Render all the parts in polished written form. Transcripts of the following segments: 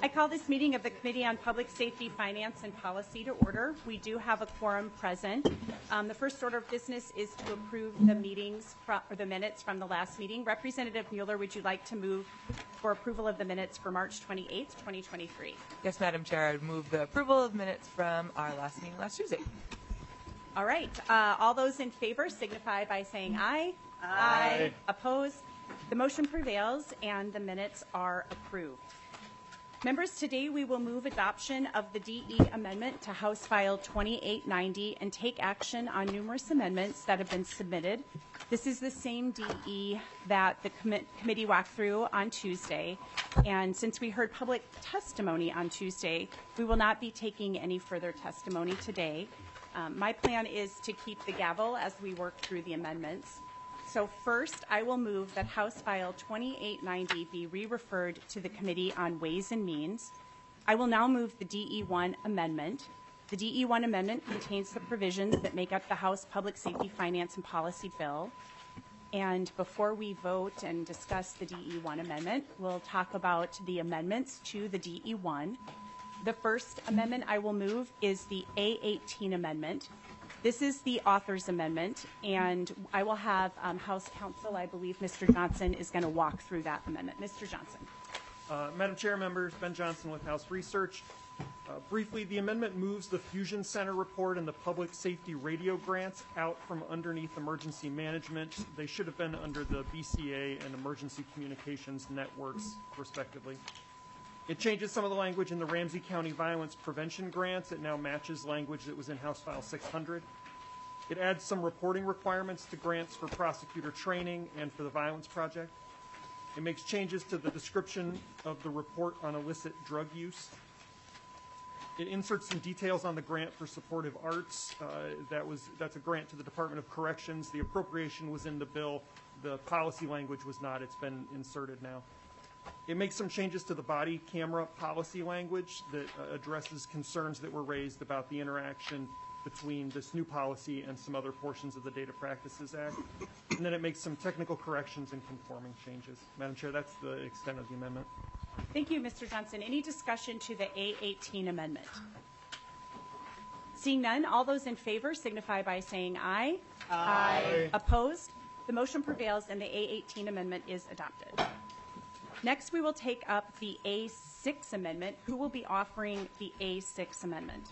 I call this meeting of the Committee on Public Safety, Finance, and Policy to order. We do have a quorum present. The first order of business is to approve the minutes from the last meeting. Representative Mueller, would you like to move for approval of the minutes for March 28th, 2023? Yes, Madam Chair, I would move the approval of minutes from our last meeting last Tuesday. All right. All those in favor signify by saying aye. Aye. Opposed? The motion prevails and the minutes are approved. Members, today we will move adoption of the DE amendment to House File 2890 and take action on numerous amendments that have been submitted. This is the same DE that the committee walked through on Tuesday. And since we heard public testimony on Tuesday, we will not be taking any further testimony today. My plan is to keep the gavel as we work through the amendments. So first, I will move that House File 2890 be re-referred to the Committee on Ways and Means. I will now move the DE1 amendment. The DE1 amendment contains the provisions that make up the House Public Safety, Finance, and Policy Bill. And before we vote and discuss the DE1 amendment, we'll talk about the amendments to the DE1. The first amendment I will move is the A18 amendment. This is the author's amendment, and I will have House Counsel, I believe Mr. Johnson, is going to walk through that amendment. Mr. Johnson. Madam Chair, members, Ben Johnson with House Research. Briefly, the amendment moves the Fusion Center report and the public safety radio grants out from underneath emergency management. They should have been under the BCA and emergency communications networks, respectively. It changes some of the language in the Ramsey County Violence Prevention Grants. It now matches language that was in House File 600. It adds some reporting requirements to grants for prosecutor training and for the Violence Project. It makes changes to the description of the report on illicit drug use. It inserts some details on the grant for supportive arts. That's a grant to the Department of Corrections. The appropriation was in the bill. The policy language was not. It's been inserted now. It makes some changes to the body camera policy language that addresses concerns that were raised about the interaction between this new policy and some other portions of the Data Practices Act. And then it makes some technical corrections and conforming changes. Madam Chair, that's the extent of the amendment. Thank you, Mr. Johnson. Any discussion to the A18 amendment? Seeing none, all those in favor signify by saying aye. Aye. Opposed? The motion prevails and the A18 amendment is adopted. Next, we will take up the A6 amendment. Who will be offering the A6 amendment?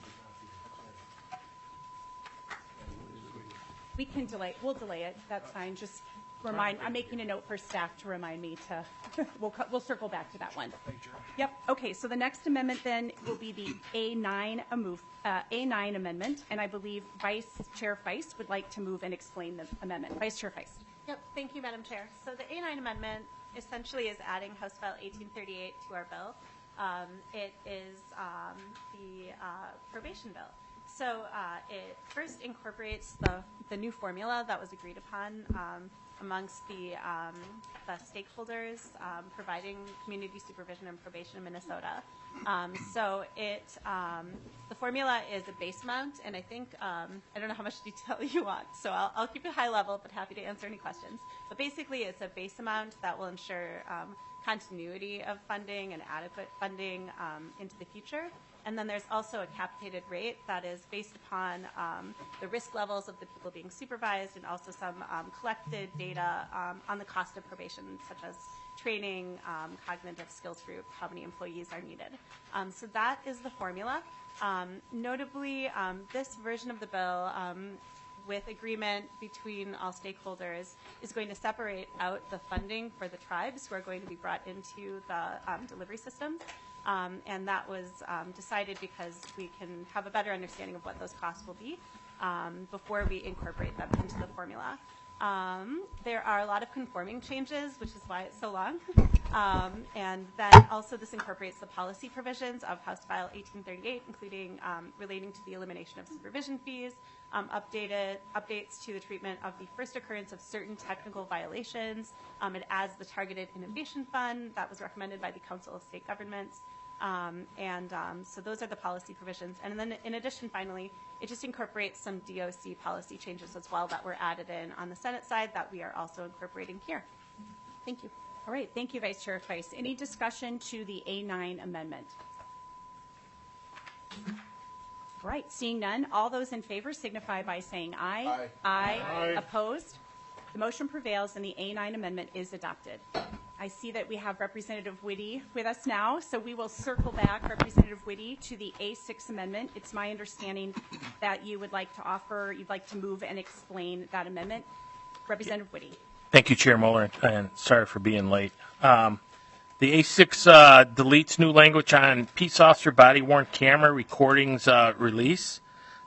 We can delay. We'll delay it. That's fine. Just remind. I'm making a note for staff to remind me to. We'll circle back to that one. Yep. Okay. So the next amendment then will be the A9 A9 amendment, and I believe Vice Chair Feist would like to move and explain the amendment. Vice Chair Feist. Yep. Thank you, Madam Chair. So the A9 amendment essentially is adding House File 1838 to our bill. It is the probation bill. So it first incorporates the new formula that was agreed upon amongst the stakeholders providing community supervision and probation in Minnesota. So the formula is a base amount, and I think, I don't know how much detail you want, so I'll keep it high level, but happy to answer any questions. But basically, it's a base amount that will ensure continuity of funding and adequate funding into the future. And then there's also a capitated rate that is based upon the risk levels of the people being supervised and also some collected data on the cost of probation, such as training, cognitive skills group, how many employees are needed. So that is the formula. Notably, this version of the bill, with agreement between all stakeholders, is going to separate out the funding for the tribes who are going to be brought into the delivery system. And that was decided because we can have a better understanding of what those costs will be before we incorporate them into the formula. There are a lot of conforming changes, which is why it's so long. And then also this incorporates the policy provisions of House File 1838, including relating to the elimination of supervision fees, updates to the treatment of the first occurrence of certain technical violations. It adds the Targeted Innovation Fund that was recommended by the Council of State Governments. So those are the policy provisions. And then in addition, finally, it just incorporates some DOC policy changes as well that were added in on the Senate side that we are also incorporating here. Thank you. All right, thank you, Vice Chair Feist. Any discussion to the A9 amendment? All right, seeing none, all those in favor signify by saying aye. Aye. Opposed? The motion prevails and the A9 amendment is adopted. I see that we have Representative Whitty with us now, so we will circle back, Representative Whitty, to the A6 amendment. It's my understanding that you would like to you'd like to move and explain that amendment. Representative Whitty. Thank you, Chair Mueller, and sorry for being late. The A6 deletes new language on peace officer body-worn camera recordings release.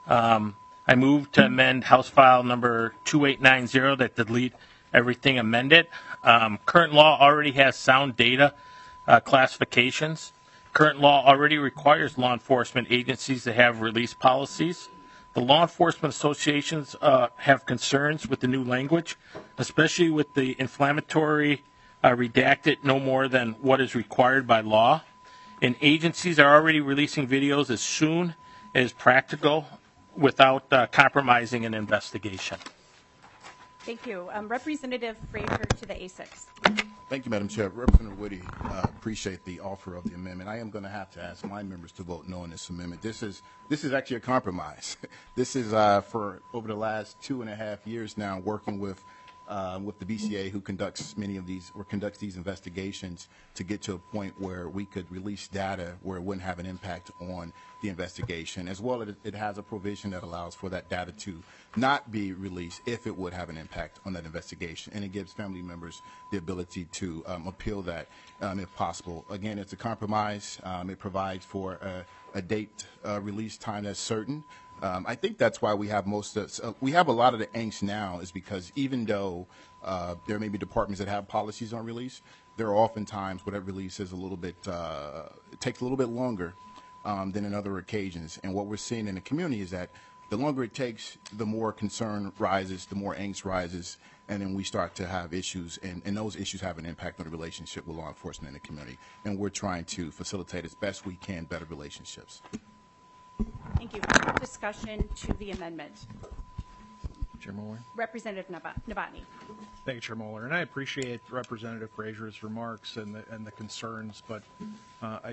I move to amend House File number 2890 that delete everything amended. Current law already has sound data classifications. Current law already requires law enforcement agencies to have release policies. The law enforcement associations have concerns with the new language, especially with the inflammatory redacted no more than what is required by law. And agencies are already releasing videos as soon as practical without compromising an investigation. Thank you. Representative Frazier to the A6. Thank you, Madam Chair. Representative Whitty, appreciate the offer of the amendment. I am going to have to ask my members to vote no on this amendment. This is actually a compromise. This is for over the last 2.5 years now, working with the BCA, who conducts these investigations, to get to a point where we could release data where it wouldn't have an impact on the investigation. As well, it has a provision that allows for that data to not be released if it would have an impact on that investigation, and it gives family members the ability to appeal that if possible. Again, it's a compromise. It provides for a date release time that's certain. I think that's why we have we have a lot of the angst now, is because even though there may be departments that have policies on release, there are often times where that release is it takes a little bit longer than in other occasions. And what we're seeing in the community is that the longer it takes, the more concern rises, the more angst rises, and then we start to have issues, and those issues have an impact on the relationship with law enforcement in the community. And we're trying to facilitate as best we can better relationships. Thank you. Discussion to the amendment. Chair Mueller. Representative Novotny. Thank you, Chair Mueller. And I appreciate Representative Frazier's remarks and the concerns, but I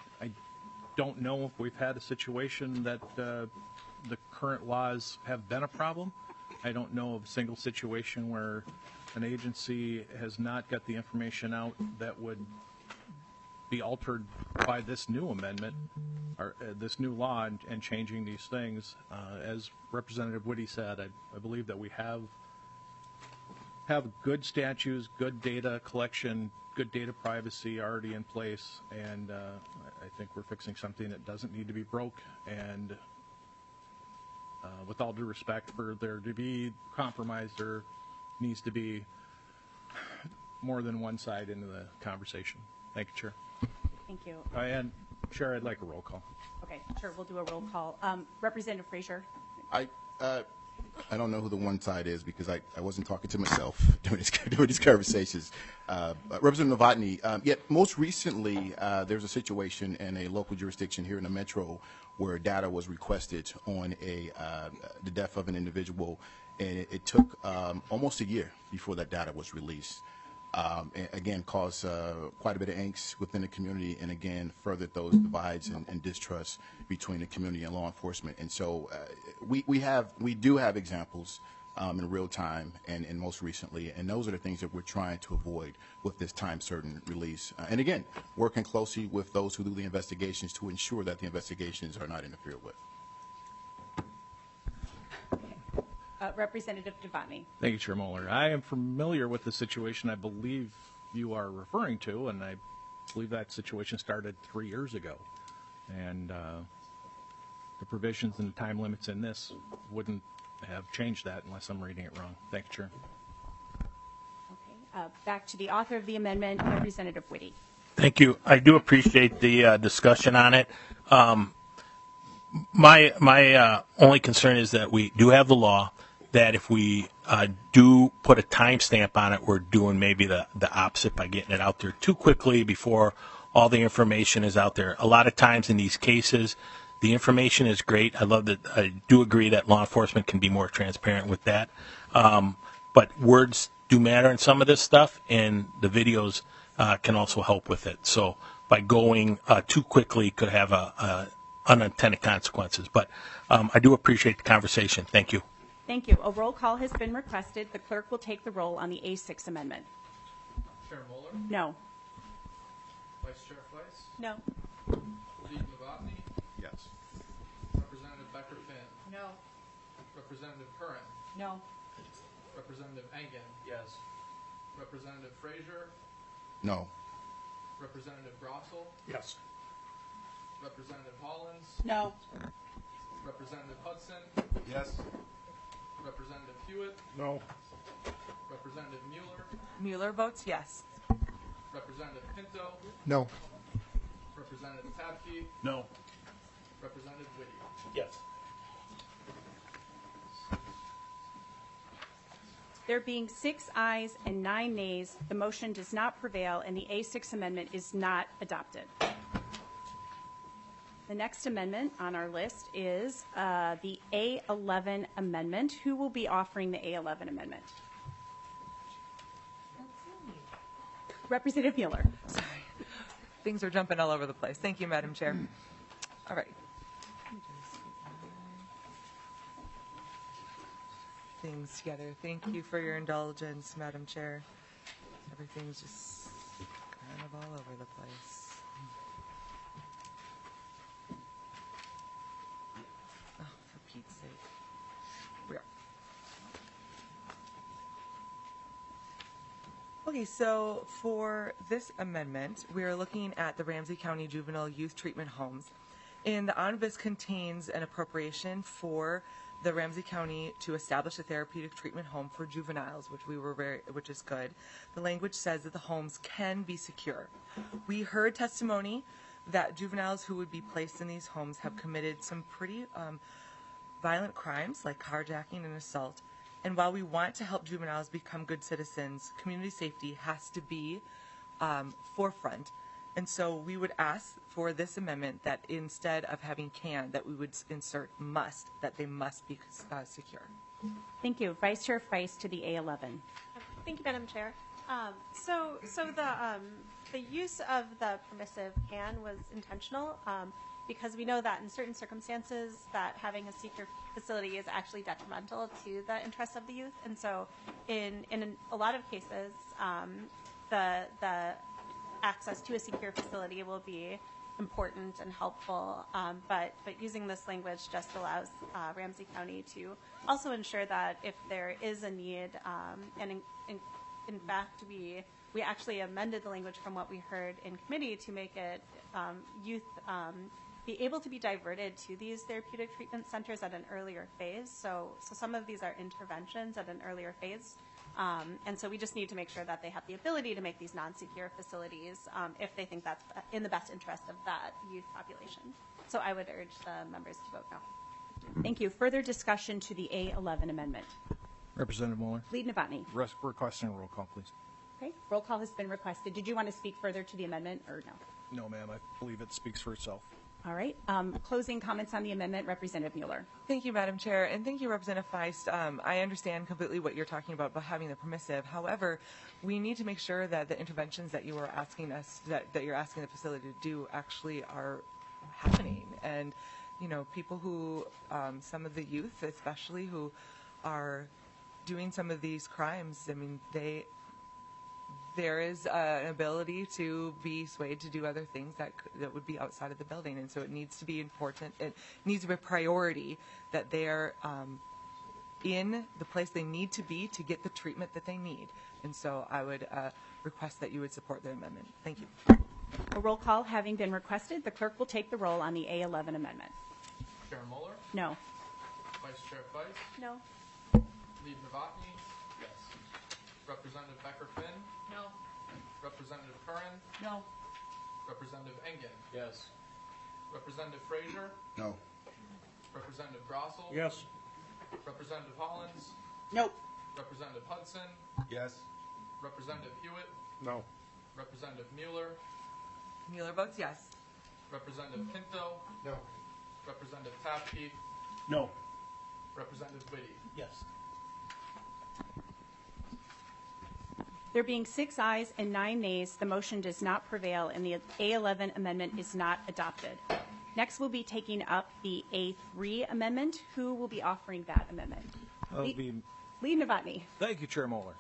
don't know if we've had a situation that the current laws have been a problem. I don't know of a single situation where an agency has not got the information out that would be altered by this new amendment or this new law and changing these things. As Representative Whitty said, I believe that we have good statutes, good data collection, good data privacy already in place, and I think we're fixing something that doesn't need to be broke. And with all due respect, for there to be compromise, there needs to be more than one side into the conversation. Thank you, Chair. Thank you. And Chair, I'd like a roll call. Okay, sure, we'll do a roll call. Representative Frazier. I don't know who the one side is because I wasn't talking to myself during these conversations. Representative Novotny, yet most recently there's a situation in a local jurisdiction here in the metro where data was requested on the death of an individual, and it took almost a year before that data was released. And again, caused quite a bit of angst within the community, and again, furthered those divides and distrust between the community and law enforcement. And so we do have examples in real time and most recently, and those are the things that we're trying to avoid with this time-certain release. And again, working closely with those who do the investigations to ensure that the investigations are not interfered with. Representative Novotny. Thank you, Chair Mueller. I am familiar with the situation I believe you are referring to, and I believe that situation started 3 years ago. And the provisions and time limits in this wouldn't have changed that unless I'm reading it wrong. Thank you, Chair. Okay, back to the author of the amendment, Representative Whitty. Thank you. I do appreciate the discussion on it. My only concern is that we do have the law, that if we do put a timestamp on it, we're doing maybe the opposite by getting it out there too quickly before all the information is out there. A lot of times in these cases, the information is great. I do agree that law enforcement can be more transparent with that. But words do matter in some of this stuff, and the videos can also help with it. So by going too quickly could have unintended consequences. But I do appreciate the conversation. Thank you. Thank you. A roll call has been requested. The clerk will take the roll on the A6 amendment. Chair Mueller, No. Vice Chair Fleiss, No. Lead Novotny, Yes. Representative Becker-Finn, No. Representative Curran, No. Representative Engen, Yes. Representative Frazier, No. Representative Grossel, Yes. Representative Hollins, No. Representative Hudson, Yes. Representative Hewitt, No. Representative Mueller, Mueller votes yes. Representative Pinto, No. Representative Tabke, No. Representative Whitty. Yes. There being 6 ayes and 9 nays, the motion does not prevail, and the A6 amendment is not adopted. The next amendment on our list is the A11 amendment. Who will be offering the A11 amendment? Representative Mueller. Things are jumping all over the place. Thank you, Madam Chair. All right. Things together. Thank you for your indulgence, Madam Chair. Everything's just kind of all over the place. Oh, for Pete's sake. We are. Okay, so for this amendment, we are looking at the Ramsey County Juvenile Youth Treatment Homes. And the omnibus contains an appropriation for the Ramsey County to establish a therapeutic treatment home for juveniles, which is good. The language says that the homes can be secure. We heard testimony that juveniles who would be placed in these homes have committed some pretty violent crimes like carjacking and assault. And while we want to help juveniles become good citizens, community safety has to be forefront. And so we would ask for this amendment that instead of having can, that we would insert must, that they must be secure. Thank you. Vice Chair Feist to the A11. Thank you, Madam Chair. So the use of the permissive can was intentional because we know that in certain circumstances that having a secure facility is actually detrimental to the interests of the youth. And so in a lot of cases, the access to a secure facility will be important and helpful, but using this language just allows Ramsey County to also ensure that if there is a need, and in fact we actually amended the language from what we heard in committee to make it youth be able to be diverted to these therapeutic treatment centers at an earlier phase. So some of these are interventions at an earlier phase. And so we just need to make sure that they have the ability to make these non-secure facilities if they think that's in the best interest of that youth population. So I would urge the members to vote no. Thank you. Further discussion to the A11 amendment. Representative Mueller, Lead Novotny. requesting a roll call, please. Okay. Roll call has been requested. Did you want to speak further to the amendment or no? No, ma'am. I believe it speaks for itself. All right. Closing comments on the amendment, Representative Mueller. Thank you, Madam Chair, and thank you, Representative Feist. I understand completely what you're talking about having the permissive. However, we need to make sure that the interventions that you are asking us, that you're asking the facility to do, actually are happening. And, you know, people who, some of the youth, especially, who are doing some of these crimes, I mean, there is an ability to be swayed to do other things that would be outside of the building. And so it needs to be important. It needs to be a priority that they're in the place they need to be to get the treatment that they need. And so I would request that you would support the amendment. Thank you. A roll call having been requested, the clerk will take the roll on the A11 amendment. Chair Mueller, No. Vice Chair Fleiss, No. Lead Novotny, yes. Representative Becker-Finn, No. Representative Curran, No. Representative Engen, Yes. Representative Frazier, No. Representative Grossel, Yes. Representative Hollins, Nope. Representative Hudson, Yes. Representative Hewitt, No. Representative Mueller, Mueller votes yes. Representative Pinto, No. Representative Tabke, No. Representative Whitty. Yes. There being 6 ayes and 9 nays, the motion does not prevail, and the A11 amendment is not adopted. Next, we'll be taking up the A3 amendment. Who will be offering that amendment? Lee Novotny. Thank you, Chair Moeller.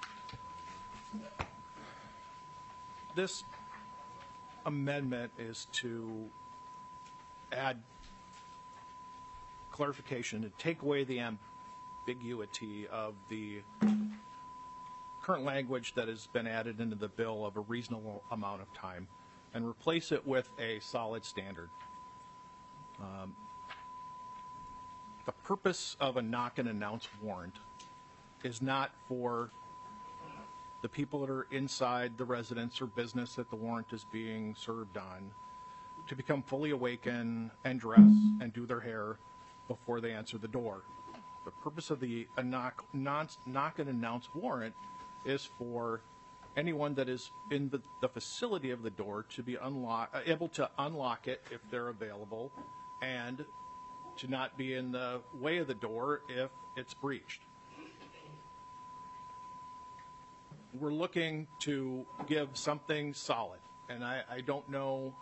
This amendment is to add clarification to take away the ambiguity of the current language that has been added into the bill of a reasonable amount of time and replace it with a solid standard. The purpose of a knock and announce warrant is not for the people that are inside the residence or business that the warrant is being served on to become fully awakened and dress and do their hair before they answer the door. The purpose of the knock and announce warrant is for anyone that is in the facility of the door to be able to unlock it if they're available and to not be in the way of the door if it's breached. We're looking to give something solid, and I don't know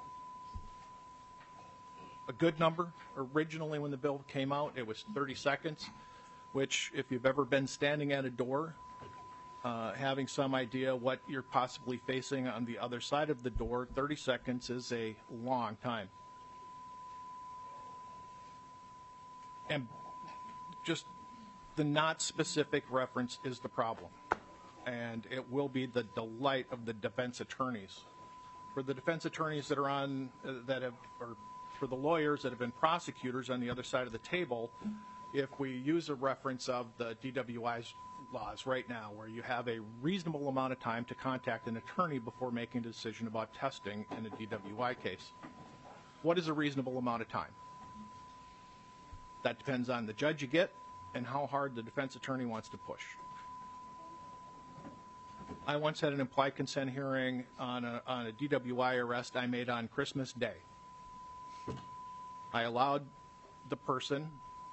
a good number. Originally, when the bill came out, it was 30 seconds, which if you've ever been standing at a door, having some idea what you're possibly facing on the other side of the door, 30 seconds is a long time. And just the not specific reference is the problem. And it will be the delight of the defense attorneys. For the defense attorneys that are on, or for the lawyers that have been prosecutors on the other side of the table, if we use a reference of the DWI's laws right now, where you have a reasonable amount of time to contact an attorney before making a decision about testing in a DWI case. What is a reasonable amount of time? That depends on the judge you get and how hard the defense attorney wants to push. I once had an implied consent hearing on a DWI arrest I made on Christmas Day. I allowed the person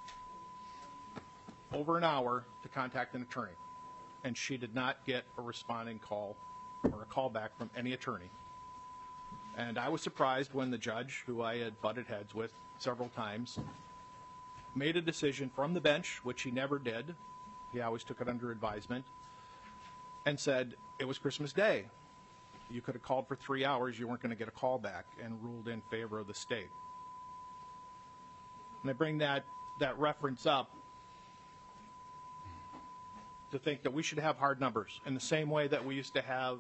over an hour to contact an attorney, and she did not get a responding call or a call back from any attorney. And I was surprised when the judge, who I had butted heads with several times, made a decision from the bench, which he never did. He always took it under advisement, and said it was Christmas Day. You could have called for 3 hours, you weren't going to get a call back, and ruled in favor of the state. And I bring that reference up to think that we should have hard numbers in the same way that we used to have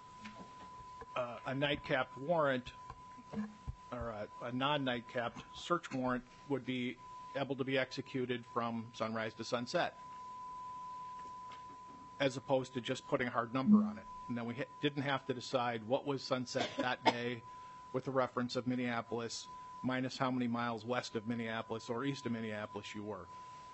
a night-capped warrant or a non-night-capped search warrant would be able to be executed from sunrise to sunset, as opposed to just putting a hard number on it. And then we didn't have to decide what was sunset that day with a reference of Minneapolis minus how many miles west of Minneapolis or east of Minneapolis you were.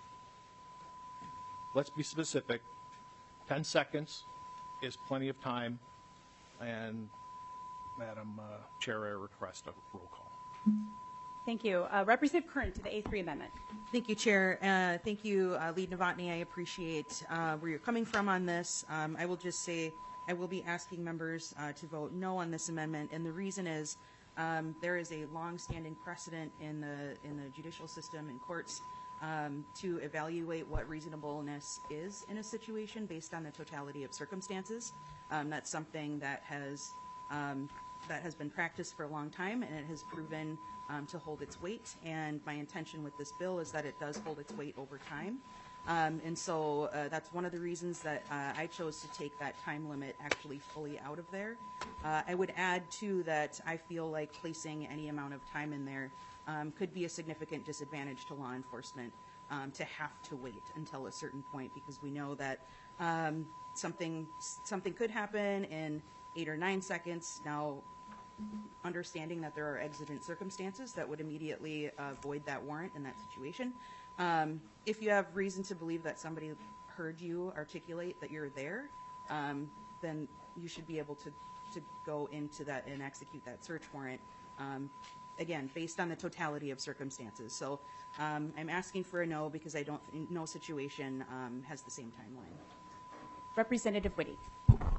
Let's be specific. 10 seconds is plenty of time. And Madam Chair, I request a roll call. Thank you. Representative Curran to the A3 amendment. Thank you, Chair. Thank you, Lee Novotny. I appreciate where you're coming from on this. I will just say I will be asking members to vote no on this amendment, and the reason is there is a long-standing precedent in the judicial system and courts to evaluate what reasonableness is in a situation based on the totality of circumstances. That's something that has been practiced for a long time, and it has proven to hold its weight. And my intention with this bill is that it does hold its weight over time. And so that's one of the reasons that I chose to take that time limit actually fully out of there. I would add, too, that I feel like placing any amount of time in there could be a significant disadvantage to law enforcement to have to wait until a certain point, because we know that something could happen in 8 or 9 seconds. Now, understanding that there are exigent circumstances that would immediately void that warrant in that situation. If you have reason to believe that somebody heard you articulate that you're there, then you should be able to go into that and execute that search warrant, again, based on the totality of circumstances. So I'm asking for a no because no situation has the same timeline. Representative Whitty.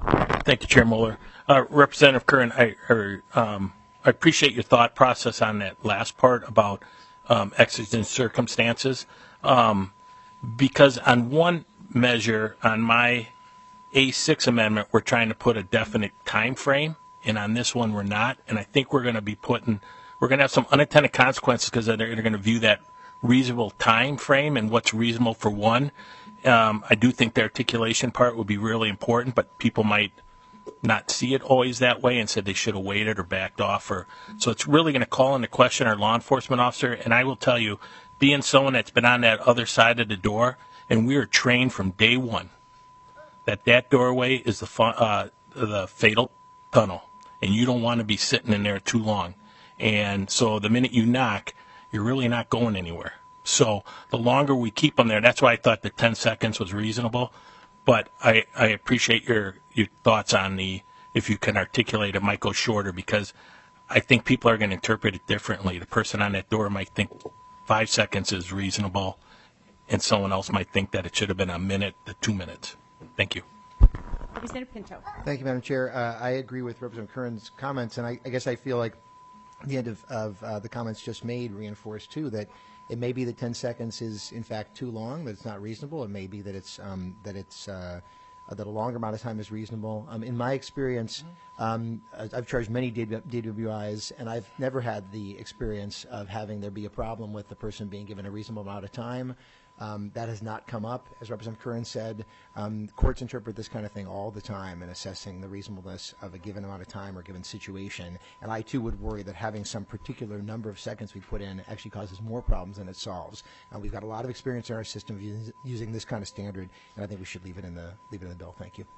Thank you, Chair Mueller. Representative Curran, I appreciate your thought process on that last part about exigent circumstances, because on one measure, on my A6 amendment, we're trying to put a definite time frame, and on this one, we're not. And I think we're going to have some unintended consequences because they're going to view that reasonable time frame and what's reasonable for one. I do think the articulation part would be really important, but people might not see it always that way and said they should have waited or backed off. So it's really going to call into question our law enforcement officer. And I will tell you, being someone that's been on that other side of the door, and we are trained from day one that doorway is the fatal tunnel, and you don't want to be sitting in there too long. And so the minute you knock, you're really not going anywhere. So the longer we keep them there, that's why I thought the 10 seconds was reasonable. But I appreciate your thoughts on if you can articulate it might go shorter, because I think people are going to interpret it differently. The person on that door might think 5 seconds is reasonable, and someone else might think that it should have been a minute to 2 minutes. Thank you. Representative Pinto. Thank you, Madam Chair. I agree with Representative Curran's comments, and I guess I feel like the end of the comments just made reinforced, too, that it may be that 10 seconds is, in fact, too long, that it's not reasonable. It may be that that a longer amount of time is reasonable. In my experience, I've charged many DWIs, and I've never had the experience of having there be a problem with the person being given a reasonable amount of time. That has not come up. As Representative Curran said, courts interpret this kind of thing all the time in assessing the reasonableness of a given amount of time or given situation. And I, too, would worry that having some particular number of seconds we put in actually causes more problems than it solves. And we've got a lot of experience in our system of using this kind of standard, and I think we should leave it in the bill. Thank you.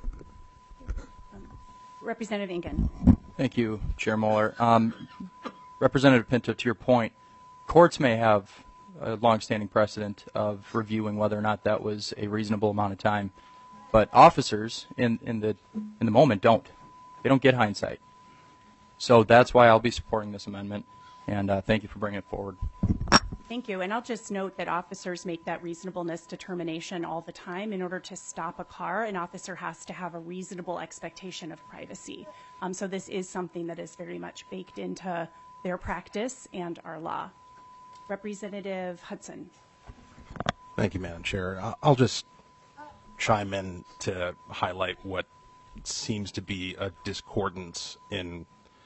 Representative Engen. Thank you, Chair Mueller. Representative Pinto, to your point, courts may have a longstanding precedent of reviewing whether or not that was a reasonable amount of time, but officers in the moment don't. They don't get hindsight. So that's why I'll be supporting this amendment, and thank you for bringing it forward. Thank you. And I'll just note that officers make that reasonableness determination all the time. In order to stop a car, an officer has to have a reasonable expectation of privacy. So this is something that is very much baked into their practice and our law. Representative Hudson. Thank you, Madam Chair. I'll just chime in to highlight what seems to be a discordance in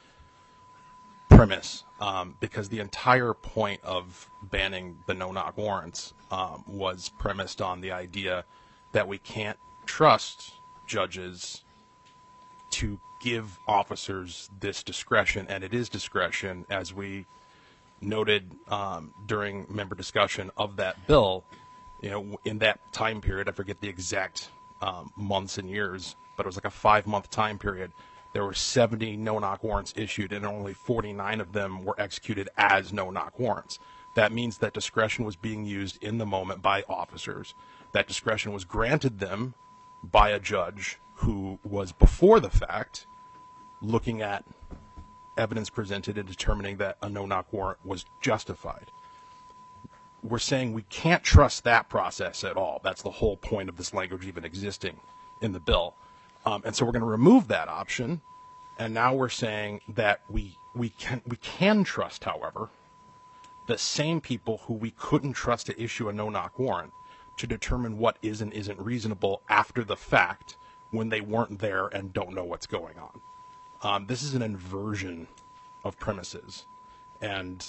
premise, because the entire point of banning the no-knock warrants was premised on the idea that we can't trust judges to give officers this discretion, and it is discretion, as we noted during member discussion of that bill. You know, in that time period, I forget the exact months and years, but it was like a 5-month time period. There were 70 no-knock warrants issued, and only 49 of them were executed as no-knock warrants. That means that discretion was being used in the moment by officers. That discretion was granted them by a judge who was, before the fact, looking at evidence presented and determining that a no-knock warrant was justified. We're saying we can't trust that process at all. That's the whole point of this language even existing in the bill. And so we're going to remove that option, and now we're saying that we can trust, however, the same people who we couldn't trust to issue a no-knock warrant to determine what is and isn't reasonable after the fact when they weren't there and don't know what's going on. This is an inversion of premises, and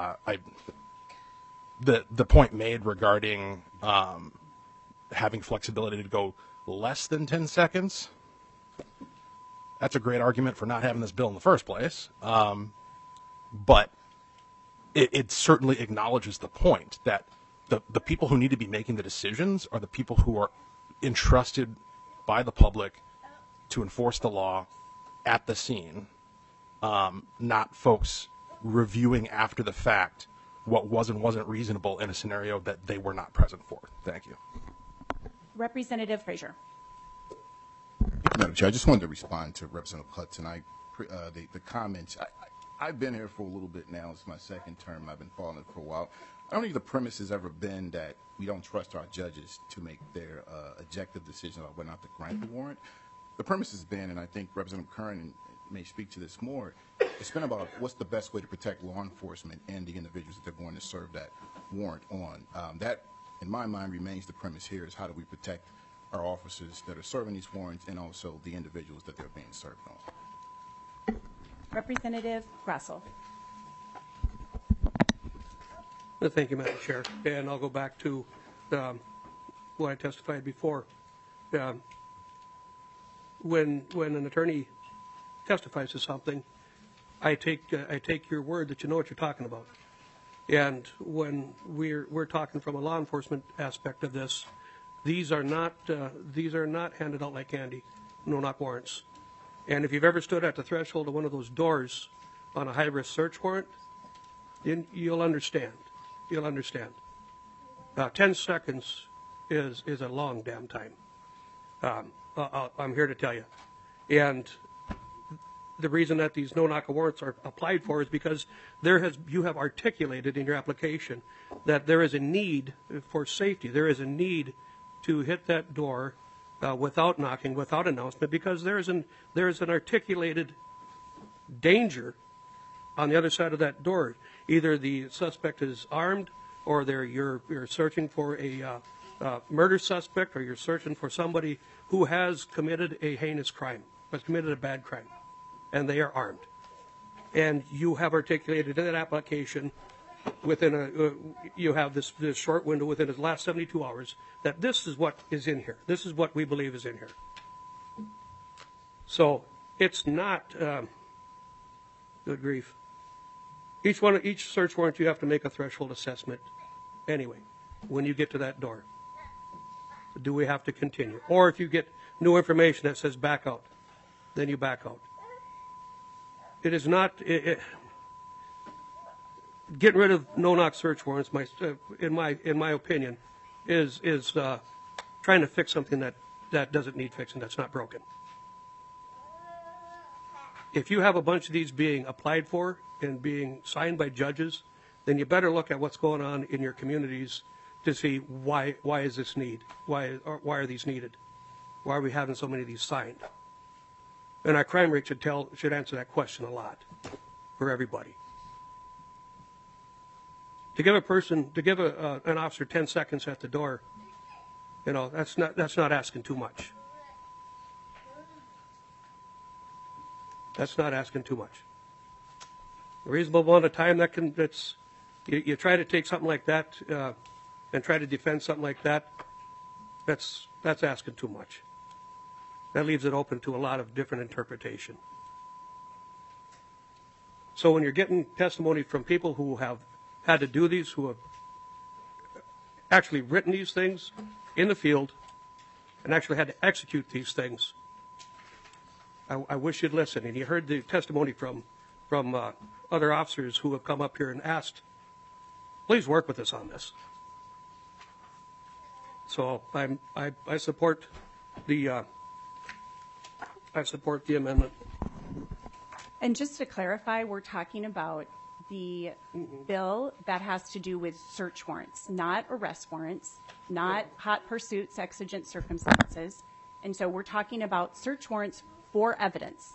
the point made regarding having flexibility to go less than 10 seconds, that's a great argument for not having this bill in the first place. But it certainly acknowledges the point that the people who need to be making the decisions are the people who are entrusted by the public to enforce the law at the scene, not folks reviewing after the fact what was and wasn't reasonable in a scenario that they were not present for. Thank you. Representative Frazier. Madam Chair, I just wanted to respond to Representative Klutz and the comments. I've been here for a little bit now. It's my second term. I've been following it for a while. I don't think the premise has ever been that we don't trust our judges to make their objective decision about whether or not to grant the warrant. the premise has been, and I think Representative Curran may speak to this more, it's been about what's the best way to protect law enforcement and the individuals that they're going to serve that warrant on. That, in my mind, remains the premise here, is how do we protect our officers that are serving these warrants and also the individuals that they're being served on. Representative Grassel. Thank you, Madam Chair. And I'll go back to what I testified before. When an attorney testifies to something, I take your word that you know what you're talking about. And when we're talking from a law enforcement aspect of this, these are not handed out like candy, no-knock warrants. And if you've ever stood at the threshold of one of those doors on a high-risk search warrant, you'll understand. You'll understand. 10 seconds is a long damn time. I'm here to tell you. And the reason that these no-knock warrants are applied for is because you have articulated in your application that there is a need for safety. There is a need to hit that door without knocking, without announcement, because there is an articulated danger on the other side of that door. Either the suspect is armed, or you're searching for a murder suspect, or you're searching for somebody who has committed a heinous crime, has committed a bad crime, and they are armed. And you have articulated in that application you have this short window within the last 72 hours that this is what is in here. This is what we believe is in here. So it's not, good grief. Each search warrant, you have to make a threshold assessment anyway when you get to that door. Do we have to continue? Or if you get new information that says back out, then you back out. It is not... Getting rid of no-knock search warrants, in my opinion, is trying to fix something that doesn't need fixing, that's not broken. If you have a bunch of these being applied for and being signed by judges, then you better look at what's going on in your communities to see why is this need? Why are these needed? Why are we having so many of these signed? And our crime rate should answer that question a lot for everybody. To give an officer 10 seconds at the door, that's not asking too much. That's not asking too much. A reasonable amount of time you try to take something like that and try to defend something like that. That's asking too much. That leaves it open to a lot of different interpretation. So when you're getting testimony from people who have had to do these, who have actually written these things in the field and actually had to execute these things, I wish you'd listen. And you heard the testimony from other officers who have come up here and asked, please work with us on this. So I support the amendment. And just to clarify, we're talking about the bill that has to do with search warrants, not arrest warrants, not hot pursuits, exigent circumstances. And so we're talking about search warrants for evidence,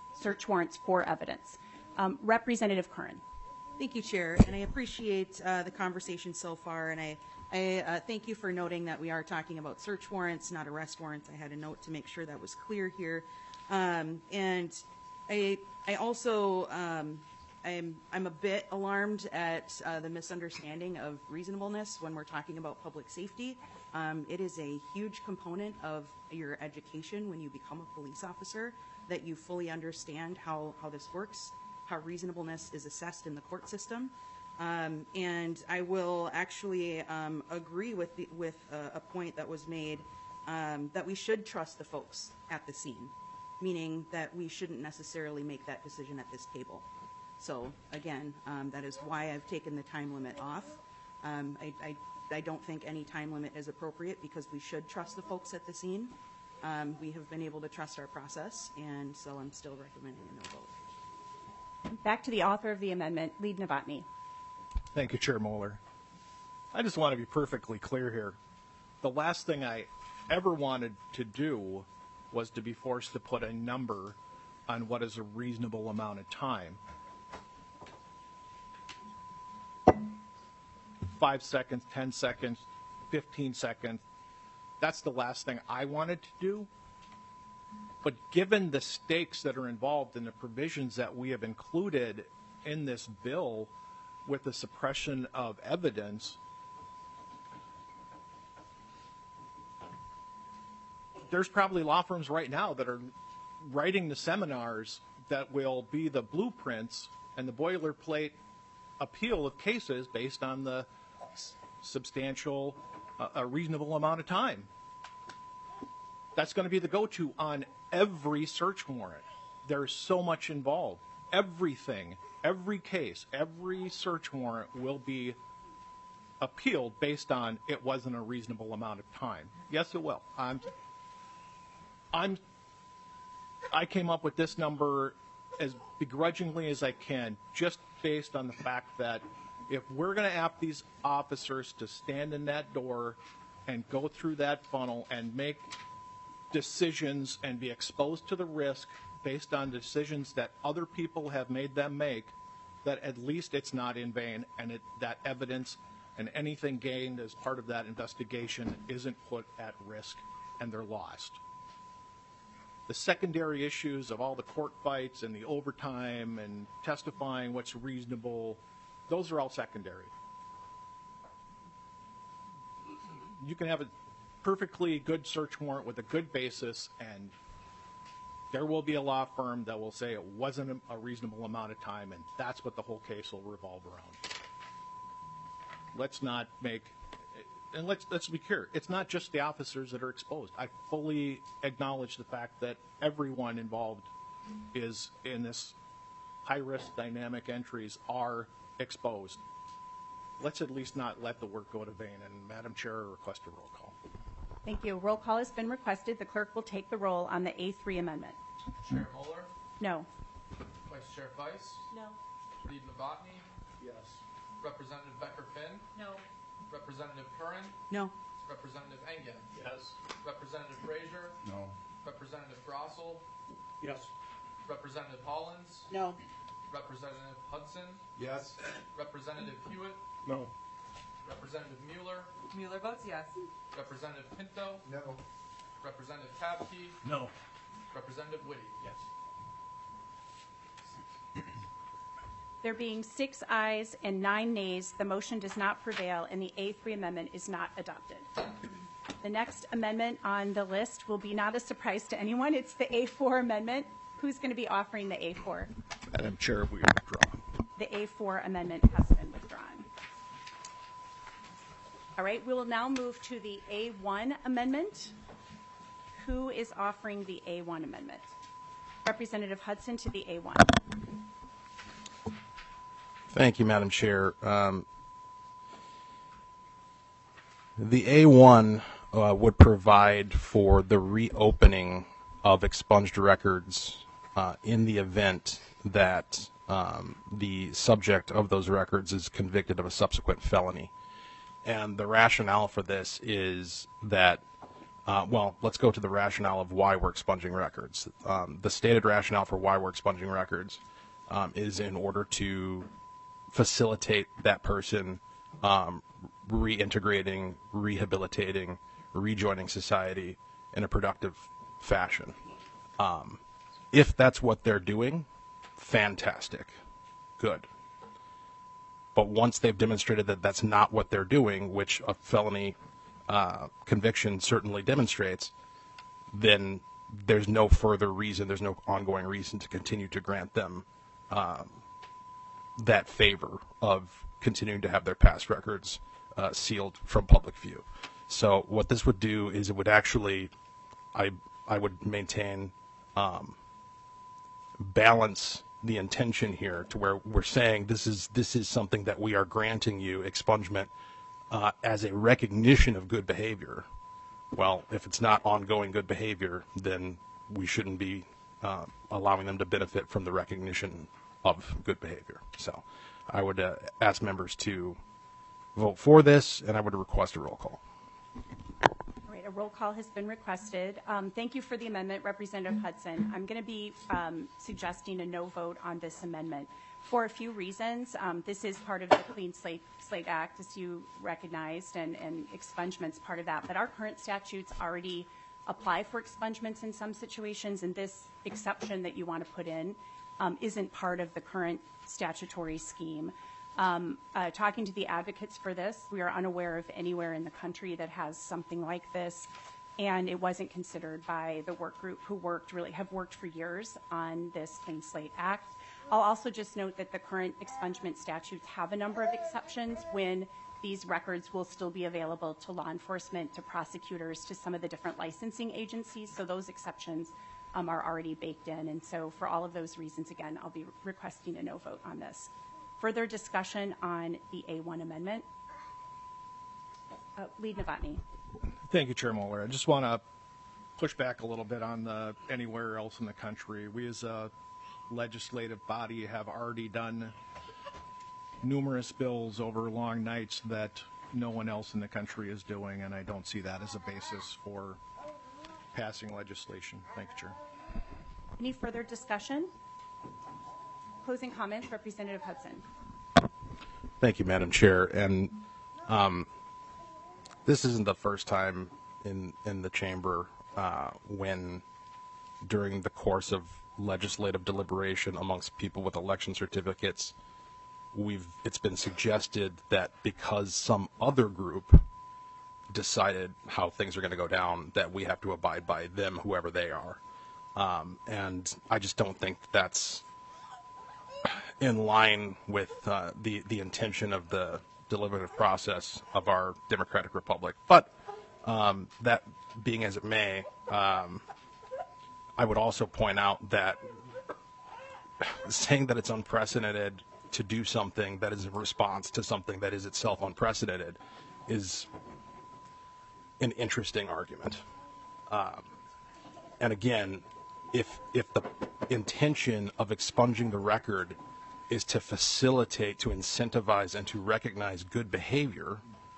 Representative Curran. Thank you, Chair, and I appreciate the conversation so far, and I thank you for noting that we are talking about search warrants, not arrest warrants. I had a note to make sure that was clear here. And I also I'm a bit alarmed at the misunderstanding of reasonableness when we're talking about public safety. It is a huge component of your education when you become a police officer, that you fully understand how this works, how reasonableness is assessed in the court system. And I will actually agree with a point that was made, that we should trust the folks at the scene, meaning that we shouldn't necessarily make that decision at this table. So again, that is why I've taken the time limit off. I don't think any time limit is appropriate because we should trust the folks at the scene. We have been able to trust our process, and so I'm still recommending a no vote. Back to the author of the amendment, Lead Novotny. Thank you, Chair Moeller. I just want to be perfectly clear here. The last thing I ever wanted to do was to be forced to put a number on what is a reasonable amount of time. 5 seconds, 10 seconds, 15 seconds. That's the last thing I wanted to do. But given the stakes that are involved in the provisions that we have included in this bill with the suppression of evidence, there's probably law firms right now that are writing the seminars that will be the blueprints and the boilerplate appeal of cases based on the substantial, a reasonable amount of time. That's going to be the go-to on every search warrant. There's so much involved. Everything, every case, every search warrant will be appealed based on it wasn't a reasonable amount of time. Yes, it will. I came up with this number as begrudgingly as I can, just based on the fact that if we're going to ask these officers to stand in that door and go through that funnel and make decisions and be exposed to the risk based on decisions that other people have made them make, that at least it's not in vain, and that evidence and anything gained as part of that investigation isn't put at risk and they're lost. The secondary issues of all the court fights and the overtime and testifying what's reasonable, those are all secondary. You can have a perfectly good search warrant with a good basis, and there will be a law firm that will say it wasn't a reasonable amount of time, and that's what the whole case will revolve around. Let's not make, and let's be clear, it's not just the officers that are exposed. I fully acknowledge the fact that everyone involved is in this high-risk dynamic entries are exposed. Let's at least not let the work go to vain. And Madam Chair, I request a roll call. Thank you. Roll call has been requested. The clerk will take the roll on the A3 amendment. Chair Moeller, No. Vice Chair Weiss, No. Reed Novotny, Yes. Representative Becker-Finn, No. Representative Curran, No. Representative Engen, Yes. Representative Frazier, No. Representative Grossel, Yes. Representative Hollins, No. Representative Hudson, Yes. Representative Hewitt, No. Representative Mueller, Mueller votes yes. Representative Pinto, No. Representative Tabke, No. Representative Whitty. Yes. There being 6 ayes and 9 nays, the motion does not prevail, and the A3 amendment is not adopted. The next amendment on the list will be not a surprise to anyone. It's the A4 amendment. Who's going to be offering the A4? Madam Chair, we withdraw. The A4 amendment has been withdrawn. All right, we will now move to the A1 amendment. Who is offering the A1 amendment? Representative Hudson to the A1. Thank you, Madam Chair. The A1 would provide for the reopening of expunged records in the event that the subject of those records is convicted of a subsequent felony. And the rationale for this is that, well, let's go to the rationale of why we're expunging records. The stated rationale for why we're expunging records is in order to facilitate that person reintegrating, rehabilitating, rejoining society in a productive fashion. If that's what they're doing, fantastic, good. But once they've demonstrated that that's not what they're doing, which a felony conviction certainly demonstrates, then there's no further reason, there's no ongoing reason to continue to grant them that favor of continuing to have their past records sealed from public view. So what this would do is it would actually, I would maintain, balance the intention here to where we're saying this is something that we are granting you expungement as a recognition of good behavior. Well, if it's not ongoing good behavior, then we shouldn't be allowing them to benefit from the recognition of good behavior. So I would ask members to vote for this, and I would request a roll call. All right, a a roll call has been requested. Thank you for the amendment, Representative Hudson. I'm going to be suggesting a no vote on this amendment for a few reasons. This is part of the Clean Slate Act, as you recognized, and expungement's part of that. But our current statutes already apply for expungements in some situations, and this exception that you want to put in isn't part of the current statutory scheme. Talking to the advocates for this, we are unaware of anywhere in the country that has something like this, and it wasn't considered by the work group who have worked for years on this Clean Slate Act. I'll also just note that the current expungement statutes have a number of exceptions when these records will still be available to law enforcement, to prosecutors, to some of the different licensing agencies. So those exceptions are already baked in. And so for all of those reasons, again, I'll be requesting a no vote on this. Further discussion on the A1 amendment? Lead Novotny. Thank you, Chair Moeller. I just want to push back a little bit on the anywhere else in the country. We as a legislative body have already done numerous bills over long nights that no one else in the country is doing, and I don't see that as a basis for passing legislation. Thank you, Chair. Any further discussion? Closing comments, Representative Hudson. Thank you, Madam Chair. And this isn't the first time in the chamber when, during the course of legislative deliberation amongst people with election certificates, it's been suggested that because some other group decided how things are going to go down, that we have to abide by them, whoever they are. And I just don't think that's in line with the intention of the deliberative process of our democratic republic. But that being as it may, I would also point out that saying that it's unprecedented to do something that is a response to something that is itself unprecedented is an interesting argument. And again, if the intention of expunging the record is to facilitate, to incentivize, and to recognize good behavior,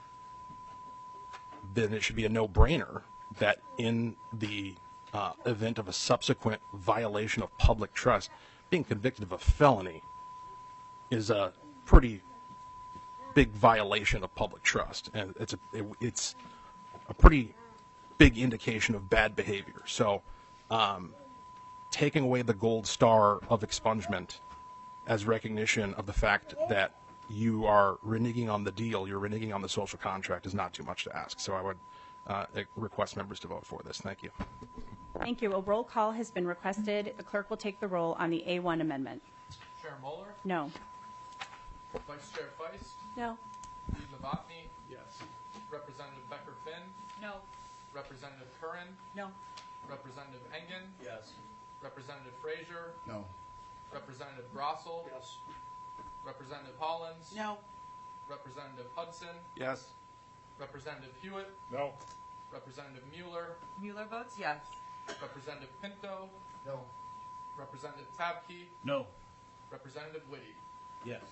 then it should be a no-brainer that in the event of a subsequent violation of public trust, being convicted of a felony is a pretty big violation of public trust, and it's a pretty big indication of bad behavior. So taking away the gold star of expungement as recognition of the fact that you are reneging on the deal, you're reneging on the social contract, is not too much to ask. So I would request members to vote for this. Thank you. Thank you. A roll call has been requested. The clerk will take the roll on the A1 amendment. Chair Moeller? No. Vice Chair Feist? No. Lead Novotny? Yes. Representative Becker-Finn? No. Representative Curran? No. Representative Engen? Yes. Representative Frazier? No. Representative Grossel? Yes. Representative Hollins? No. Representative Hudson? Yes. Representative Hewitt? No. Representative Mueller? Mueller votes yes. Representative Pinto? No. Representative Tabke? No. Representative Whitty? Yes.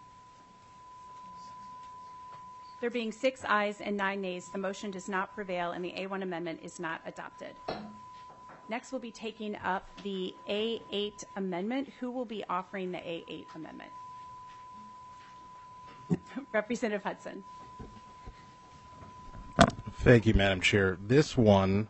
There being 6 ayes and 9 nays, the motion does not prevail and the A1 amendment is not adopted. Next, we'll be taking up the A8 amendment. Who will be offering the A8 amendment? Representative Hudson. Thank you, Madam Chair. This one,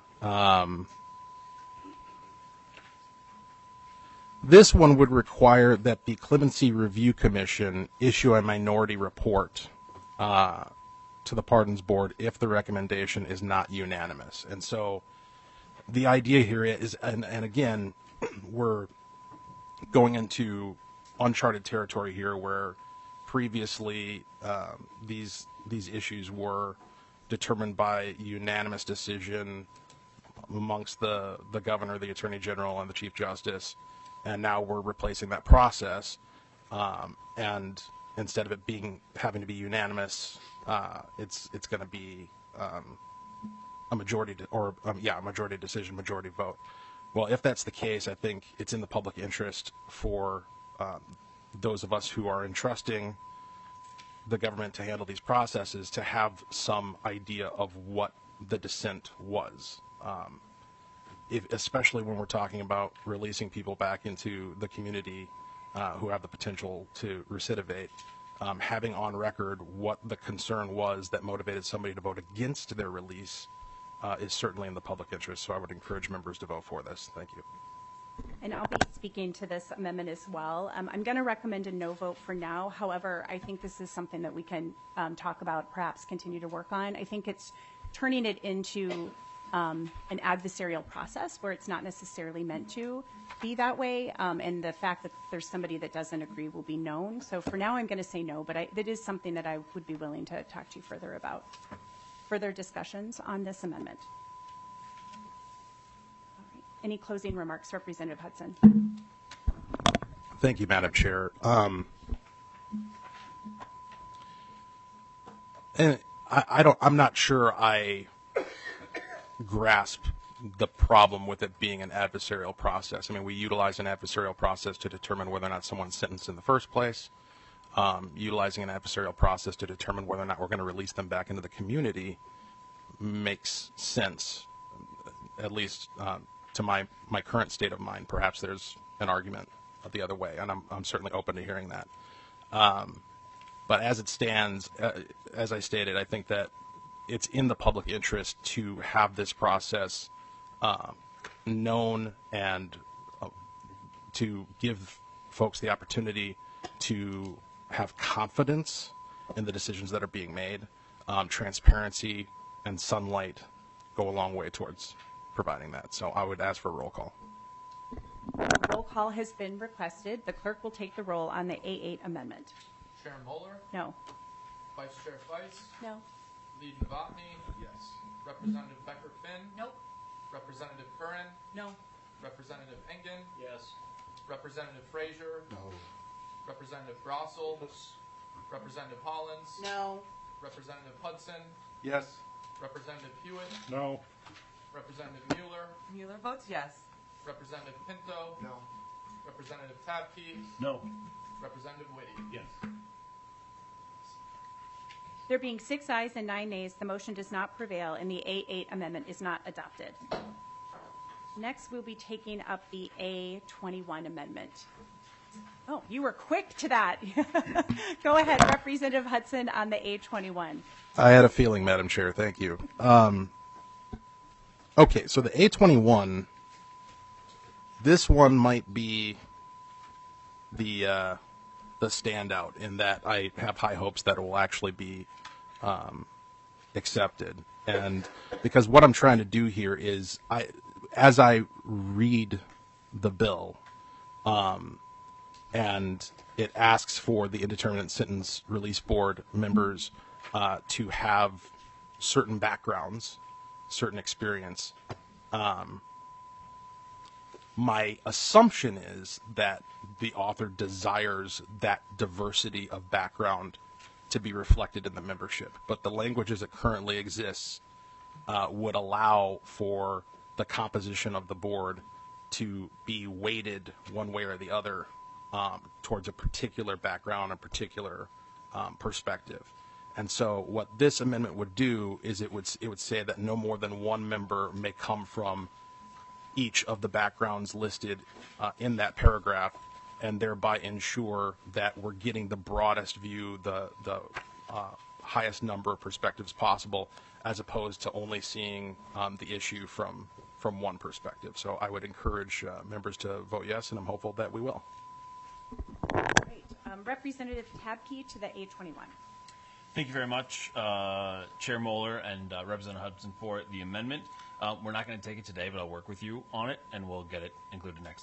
would require that the Clemency Review Commission issue a minority report to the Pardons Board if the recommendation is not unanimous. And so the idea here is, and again, we're going into uncharted territory here where previously these issues were determined by unanimous decision amongst the governor, the attorney general, and the chief justice, and now we're replacing that process. And instead of it having to be unanimous, it's going to be a majority majority decision, majority vote. Well, if that's the case, I think it's in the public interest for those of us who are entrusting the government to handle these processes to have some idea of what the dissent was. Especially when we're talking about releasing people back into the community who have the potential to recidivate, having on record what the concern was that motivated somebody to vote against their release is certainly in the public interest. So I would encourage members to vote for this. Thank you. And I'll be speaking to this amendment as well. I'm going to recommend a no vote for now. However, I think this is something that we can talk about, perhaps continue to work on. I think it's turning it into an adversarial process where it's not necessarily meant to be that way. And the fact that there's somebody that doesn't agree will be known. So for now, I'm going to say no, but that is something that I would be willing to talk to you further about. Further discussions on this amendment? Any closing remarks, Representative Hudson? Thank you, Madam Chair. And I'm not sure I grasp the problem with it being an adversarial process. I mean, we utilize an adversarial process to determine whether or not someone's sentenced in the first place. Utilizing an adversarial process to determine whether or not we're going to release them back into the community makes sense, at least to my current state of mind. Perhaps there's an argument the other way, and I'm certainly open to hearing that. But as it stands, as I stated, I think that it's in the public interest to have this process known and to give folks the opportunity to have confidence in the decisions that are being made. Transparency and sunlight go a long way towards providing that. So I would ask for a roll call. Roll call has been requested. The clerk will take the roll on the A8 amendment. Chair Moeller? No. Vice Chair Feist? No. Lead Novotny? Yes. Representative Becker-Finn? Nope. Representative Curran? No. Representative Engen? Yes. Representative Frazier? No. Representative Grossel? Representative Hollins? No. Representative Hudson? Yes. Representative Hewitt? No. Representative Mueller? Mueller votes yes. Representative Pinto? No. Representative Tabke? No. Representative Whitty? Yes. There being 6 ayes and 9 nays, the motion does not prevail, and the A8 amendment is not adopted. Next, we'll be taking up the A21 amendment. Oh, you were quick to that. Go ahead, Representative Hudson, on the A21. I had a feeling, Madam Chair. Thank you. Okay, so the A21, this one might be the standout in that I have high hopes that it will actually be accepted. And because what I'm trying to do here is, as I read the bill, and it asks for the Indeterminate Sentence Release Board members to have certain backgrounds, certain experience. My assumption is that the author desires that diversity of background to be reflected in the membership, but the language as it currently exists would allow for the composition of the board to be weighted one way or the other towards a particular background, a particular perspective. And so what this amendment would do is it would say that no more than one member may come from each of the backgrounds listed in that paragraph, and thereby ensure that we're getting the broadest view, the highest number of perspectives possible, as opposed to only seeing the issue from one perspective. So I would encourage members to vote yes, and I'm hopeful that we will. Great. Representative Tabke to the A21. Thank you very much, Chair Moeller and Representative Hudson, for the amendment. We're not going to take it today, but I'll work with you on it, and we'll get it included next.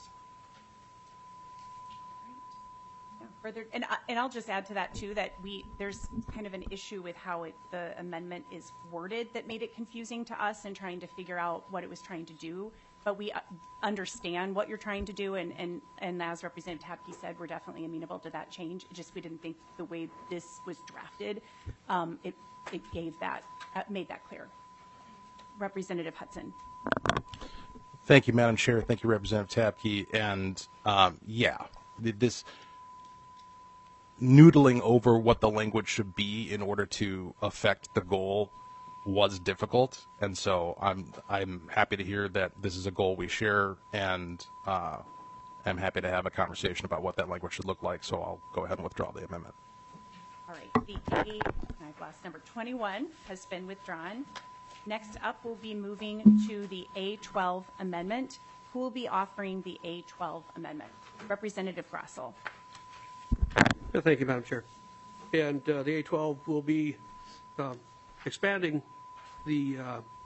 Yeah, further, and I'll just add to that too that there's kind of an issue with how the amendment is worded that made it confusing to us in trying to figure out what it was trying to do. But we understand what you're trying to do, and as Representative Tabke said, we're definitely amenable to that change. It just we didn't think the way this was drafted, it gave that made that clear. Representative Hudson. Thank you, Madam Chair. Thank you, Representative Tabke. And this noodling over what the language should be in order to affect the goal was difficult, and so I'm happy to hear that this is a goal we share, and I'm happy to have a conversation about what that language should look like. So I'll go ahead and withdraw the amendment. All right, the I've lost number 21 has been withdrawn. Next up, we'll be moving to the A12 amendment. Who will be offering the A12 amendment? Representative Grossel. Thank you, Madam Chair. And the A12 will be expanding the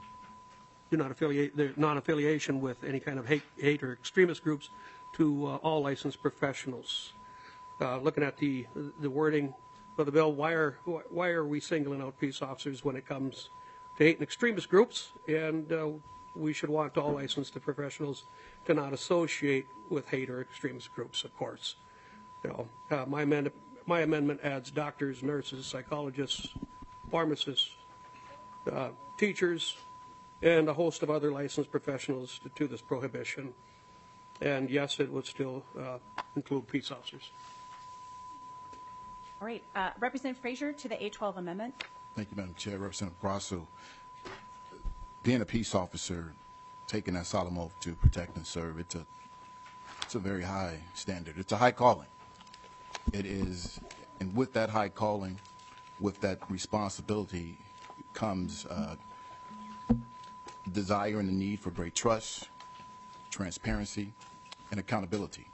non-affiliation with any kind of hate or extremist groups to all licensed professionals. Looking at the wording of the bill, why are we singling out peace officers when it comes to hate and extremist groups? And we should want all licensed professionals to not associate with hate or extremist groups, of course. My amendment adds doctors, nurses, psychologists, pharmacists, teachers, and a host of other licensed professionals to this prohibition. And yes, it would still include peace officers. All right, Representative Frazier to the A12 amendment. Thank you, Madam Chair. Representative Grosso, being a peace officer, taking that solemn oath to protect and serve, it's a very high standard. It's a high calling. It is, and with that high calling, with that responsibility comes desire and the need for great trust, transparency, and accountability.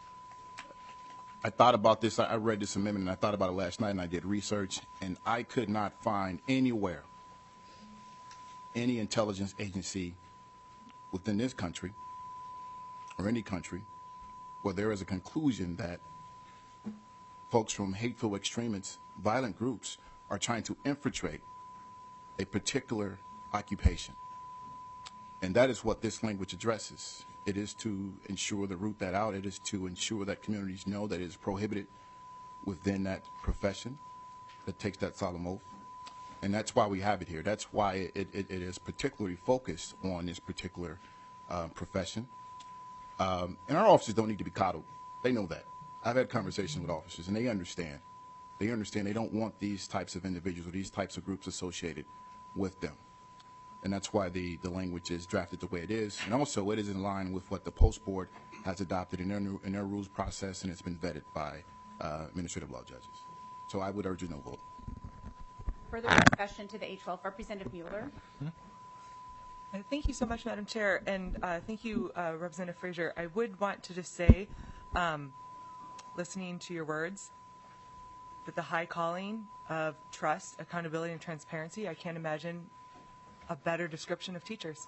I thought about this, I read this amendment, and I thought about it last night, and I did research, and I could not find anywhere any intelligence agency within this country or any country where there is a conclusion that folks from hateful extremists, violent groups, are trying to infiltrate a particular occupation. And that is what this language addresses. It is to ensure to root that out. It is to ensure that communities know that it is prohibited within that profession that takes that solemn oath. And that's why we have it here. That's why it is particularly focused on this particular profession. And our officers don't need to be coddled. They know that. I've had conversations with officers, and they understand. They understand they don't want these types of individuals or these types of groups associated with them. And that's why the language is drafted the way it is. And also, it is in line with what the Post Board has adopted in their rules process, and it's been vetted by administrative law judges. So I would urge a no vote. Further discussion to the A12. Representative Mueller. Thank you so much, Madam Chair, and thank you, Representative Frazier. I would want to just say, listening to your words, but the high calling of trust, accountability, and transparency, I can't imagine a better description of teachers.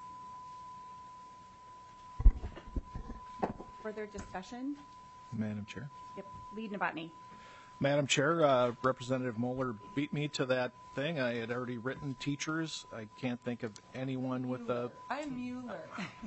Further discussion? Madam Chair. Yep. Lead Novotny. Madam Chair, Representative Moeller beat me to that thing. I had already written teachers. I can't think of anyone with a... I'm Mueller.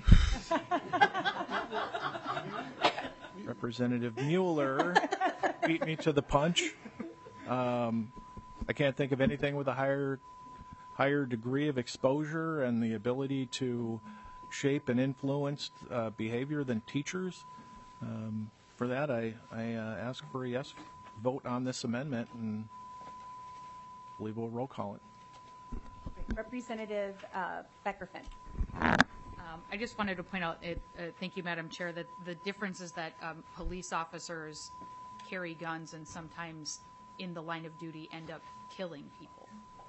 Representative Mueller beat me to the punch. I can't think of anything with a higher degree of exposure and the ability to shape and influence behavior than teachers. For that, I ask for a yes vote on this amendment, and I believe we'll roll call it. Representative Beckerfin. I just wanted to point out, thank you, Madam Chair, that the difference is that police officers carry guns and sometimes in the line of duty end up killing people.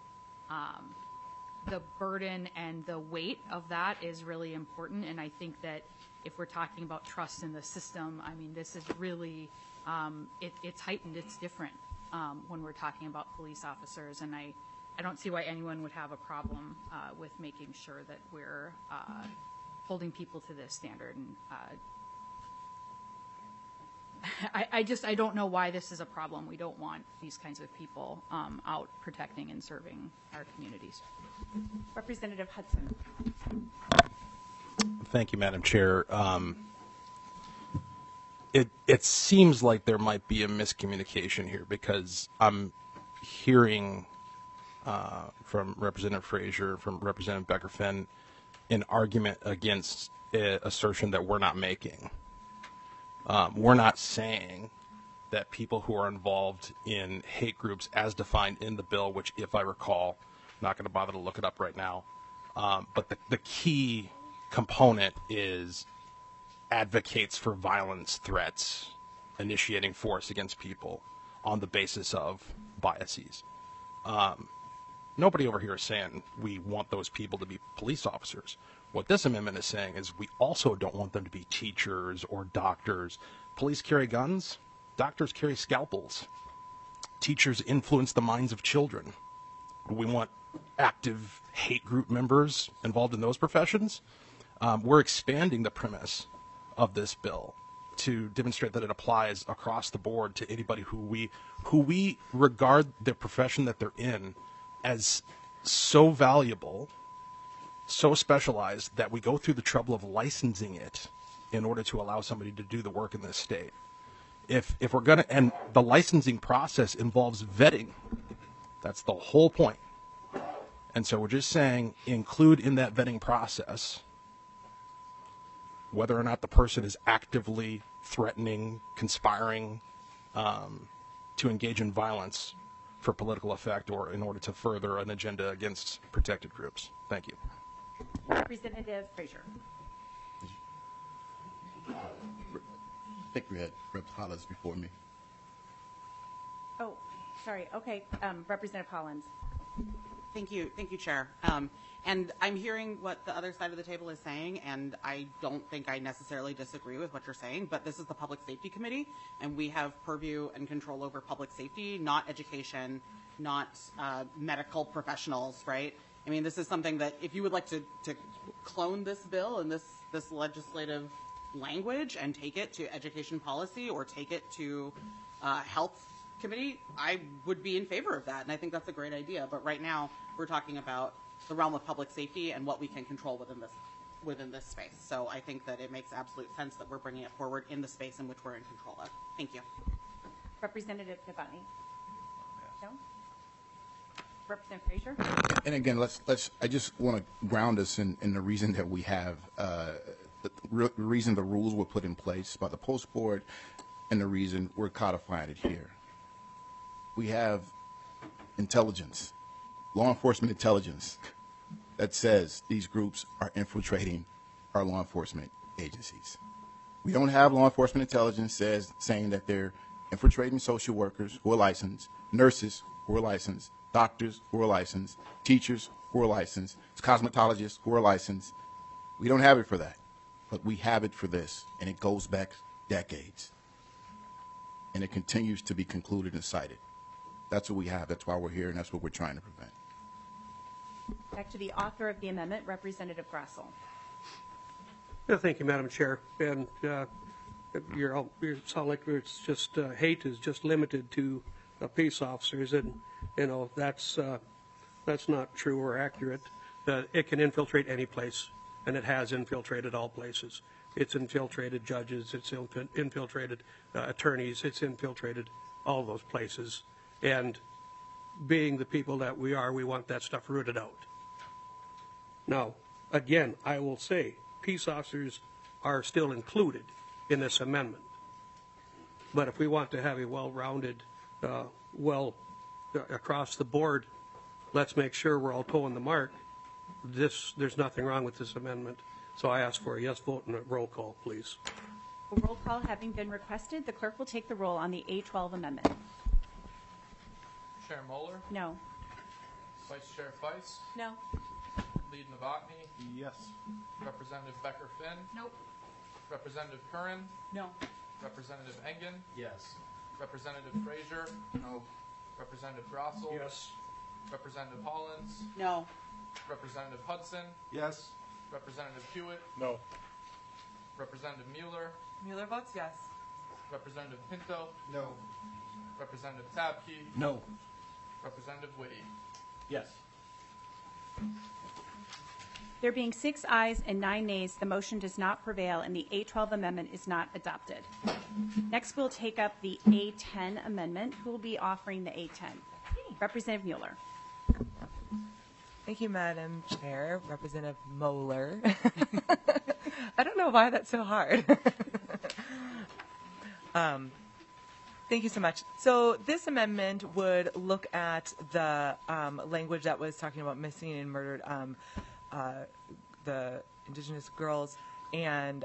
The burden and the weight of that is really important, and I think that if we're talking about trust in the system, I mean, this is really, it's heightened, it's different when we're talking about police officers, and I don't see why anyone would have a problem with making sure that we're holding people to this standard. And I don't know why this is a problem. We don't want these kinds of people out protecting and serving our communities. Representative Hudson. Thank you, Madam Chair. It seems like there might be a miscommunication here, because I'm hearing from Representative Frazier, from Representative Beckerfin, an argument against an assertion that we're not making. We're not saying that people who are involved in hate groups as defined in the bill, which, if I recall, Not going to bother to look it up right now. But the key component is advocates for violence, threats, initiating force against people on the basis of biases. Nobody over here is saying we want those people to be police officers. What this amendment is saying is we also don't want them to be teachers or doctors. Police carry guns. Doctors carry scalpels. Teachers influence the minds of children. We want active hate group members involved in those professions. We're expanding the premise of this bill to demonstrate that it applies across the board to anybody who we regard the profession that they're in as so valuable, so specialized that we go through the trouble of licensing it in order to allow somebody to do the work in this state. If we're going to, and the licensing process involves vetting. That's the whole point. And so we're just saying include in that vetting process whether or not the person is actively threatening, conspiring to engage in violence for political effect or in order to further an agenda against protected groups. Thank you. Representative Frazier. I think we had Rep. Hollins before me. Oh, sorry. Okay, Representative Hollins. Thank you, Chair. And I'm hearing what the other side of the table is saying, and I don't think I necessarily disagree with what you're saying, but this is the Public Safety Committee, and we have purview and control over public safety, not education, not medical professionals, right? I mean, this is something that if you would like to clone this bill and this legislative language and take it to education policy or take it to health committee, I would be in favor of that, and I think that's a great idea. But right now, we're talking about the realm of public safety and what we can control within this space. So I think that it makes absolute sense that we're bringing it forward in the space in which we're in control of. Thank you. Representative Novotny. No? Representative Frazier. And again, I just want to ground us in the reason that we have the reason the rules were put in place by the post board, and the reason we're codifying it here. We have intelligence, law enforcement intelligence, that says these groups are infiltrating our law enforcement agencies. We don't have law enforcement intelligence saying that they're infiltrating social workers who are licensed, nurses who are licensed, doctors who are licensed, teachers who are licensed, cosmetologists who are licensed. We don't have it for that, but we have it for this, and it goes back decades. And it continues to be concluded and cited. That's what we have. That's why we're here, and that's what we're trying to prevent. Back to the author of the amendment, Representative Grassel. Yeah, thank you, Madam Chair. And you sound like it's just hate is just limited to peace officers, and that's not true or accurate. It can infiltrate any place, and it has infiltrated all places. It's infiltrated judges. It's infiltrated attorneys. It's infiltrated all those places. And being the people that we are, we want that stuff rooted out. Now, again, I will say peace officers are still included in this amendment. But if we want to have a well-rounded, across the board, let's make sure we're all toeing the mark. There's nothing wrong with this amendment. So I ask for a yes vote and a roll call, please. A roll call having been requested, the clerk will take the roll on the A12 amendment. Chair Moeller? No. Vice Chair Feist? No. Lead Novotny? Yes. Representative Becker-Finn? Nope. Representative Curran? No. Representative Engen? Yes. Representative Frazier? No. Representative Grossel? Yes. Representative Hollins? No. Representative Hudson? Yes. Representative Hewitt? No. Representative Mueller? Mueller votes yes. Representative Pinto? No. Representative Tabke? No. Representative Whitty? Yes. There being 6 ayes and 9 nays, the motion does not prevail and the A12 amendment is not adopted. Next, we'll take up the A10 amendment. Who will be offering the A10? Representative Mueller. Thank you, Madam Chair. Representative Moeller. I don't know why that's so hard. Thank you so much. So this amendment would look at the language that was talking about missing and murdered the Indigenous girls and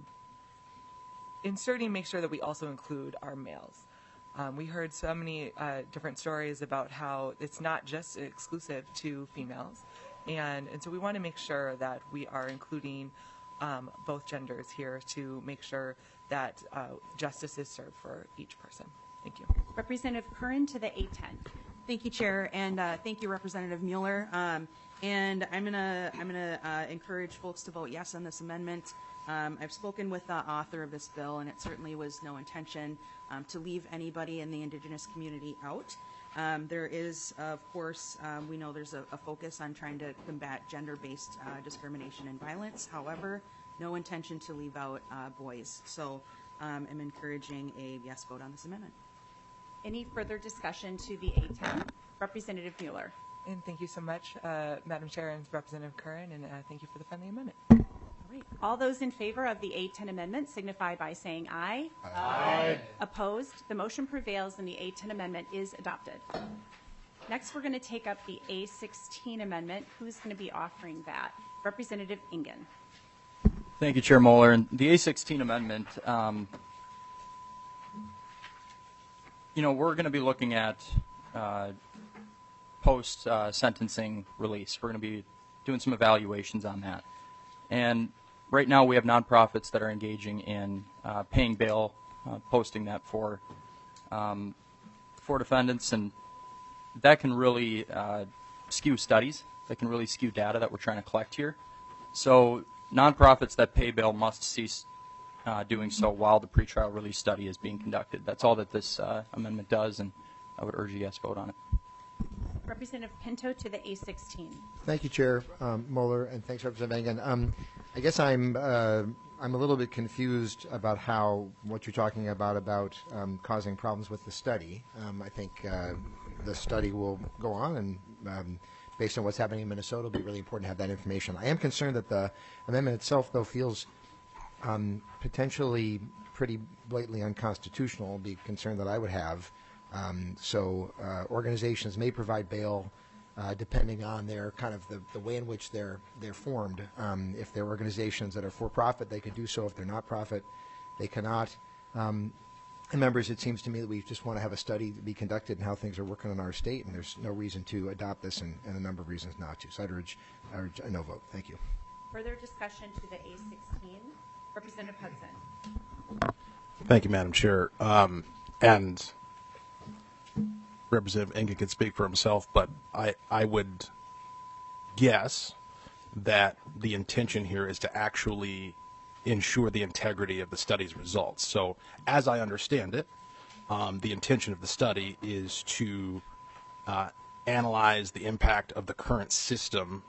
make sure that we also include our males. We heard so many different stories about how it's not just exclusive to females. And so we want to make sure that we are including both genders here to make sure that justice is served for each person. Thank you. Representative Curran to the A10. Thank you, Chair, and thank you, Representative Mueller. And I'm gonna encourage folks to vote yes on this amendment. I've spoken with the author of this bill, and it certainly was no intention to leave anybody in the Indigenous community out. There is, of course, we know there's a focus on trying to combat gender-based discrimination and violence. However, no intention to leave out boys. So I'm encouraging a yes vote on this amendment. Any further discussion to the A10? Representative Mueller. And thank you so much, Madam Chair and Representative Curran, and thank you for the friendly amendment. All right. All those in favor of the A10 amendment signify by saying aye. Aye. Opposed? The motion prevails and the A10 amendment is adopted. Next, we're going to take up the A16 amendment. Who's going to be offering that? Representative Ingen. Thank you, Chair Moeller. And the A16 amendment, we're going to be looking at post-sentencing release. We're going to be doing some evaluations on that. And right now we have nonprofits that are engaging in paying bail, posting that for defendants, and that can really skew studies. That can really skew data that we're trying to collect here. So nonprofits that pay bail must cease doing so while the pretrial release study is being conducted. That's all that this amendment does, and I would urge a yes vote on it. Representative Pinto to the A16. Thank you, Chair Mueller, and thanks, Representative Engen. I guess I'm a little bit confused about what you're talking about causing problems with the study. I think the study will go on, and based on what's happening in Minnesota, it'll be really important to have that information. I am concerned that the amendment itself, though, feels potentially pretty blatantly unconstitutional. Would be a concern that I would have. So organizations may provide bail depending on their kind of the way in which they're formed. If they're organizations that are for-profit, they can do so. If they're not profit, they cannot. And members, it seems to me that we just want to have a study to be conducted and how things are working in our state, and there's no reason to adopt this and a number of reasons not to. So I'd urge a no vote. Thank you. Further discussion to the A16. Representative Hudson. Thank you, Madam Chair. And Representative Engen can speak for himself, but I would guess that the intention here is to actually ensure the integrity of the study's results. So as I understand it, the intention of the study is to analyze the impact of the current system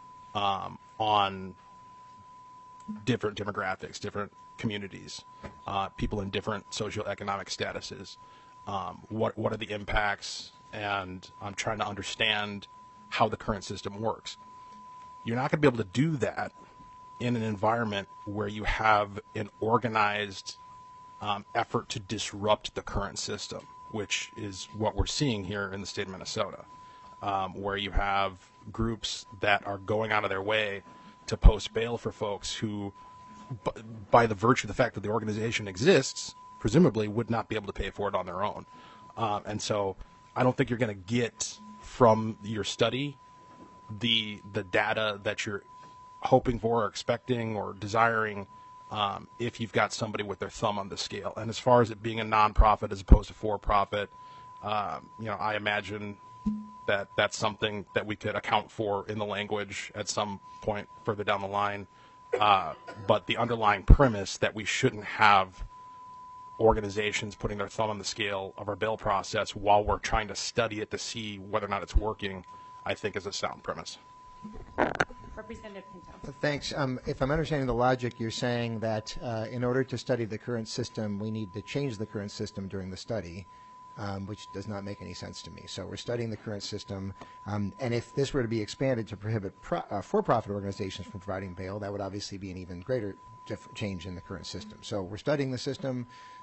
on different demographics, different communities, people in different socioeconomic statuses. What are the impacts, and I'm trying to understand how the current system works. You're not going to be able to do that in an environment where you have an organized effort to disrupt the current system, which is what we're seeing here in the state of Minnesota, where you have groups that are going out of their way to post bail for folks who, by the virtue of the fact that the organization exists, presumably would not be able to pay for it on their own. And so I don't think you're going to get from your study the data that you're hoping for or expecting or desiring if you've got somebody with their thumb on the scale. And as far as it being a nonprofit as opposed to for-profit, I imagine that that's something that we could account for in the language at some point further down the line. But the underlying premise that we shouldn't have organizations putting their thumb on the scale of our bail process while we're trying to study it to see whether or not it's working, I think is a sound premise. Representative Pinto. Thanks. If I'm understanding the logic, you're saying that in order to study the current system, we need to change the current system during the study, which does not make any sense to me. So we're studying the current system, and if this were to be expanded to prohibit for-profit organizations from providing bail, that would obviously be an even greater change in the current system. So we're studying the system.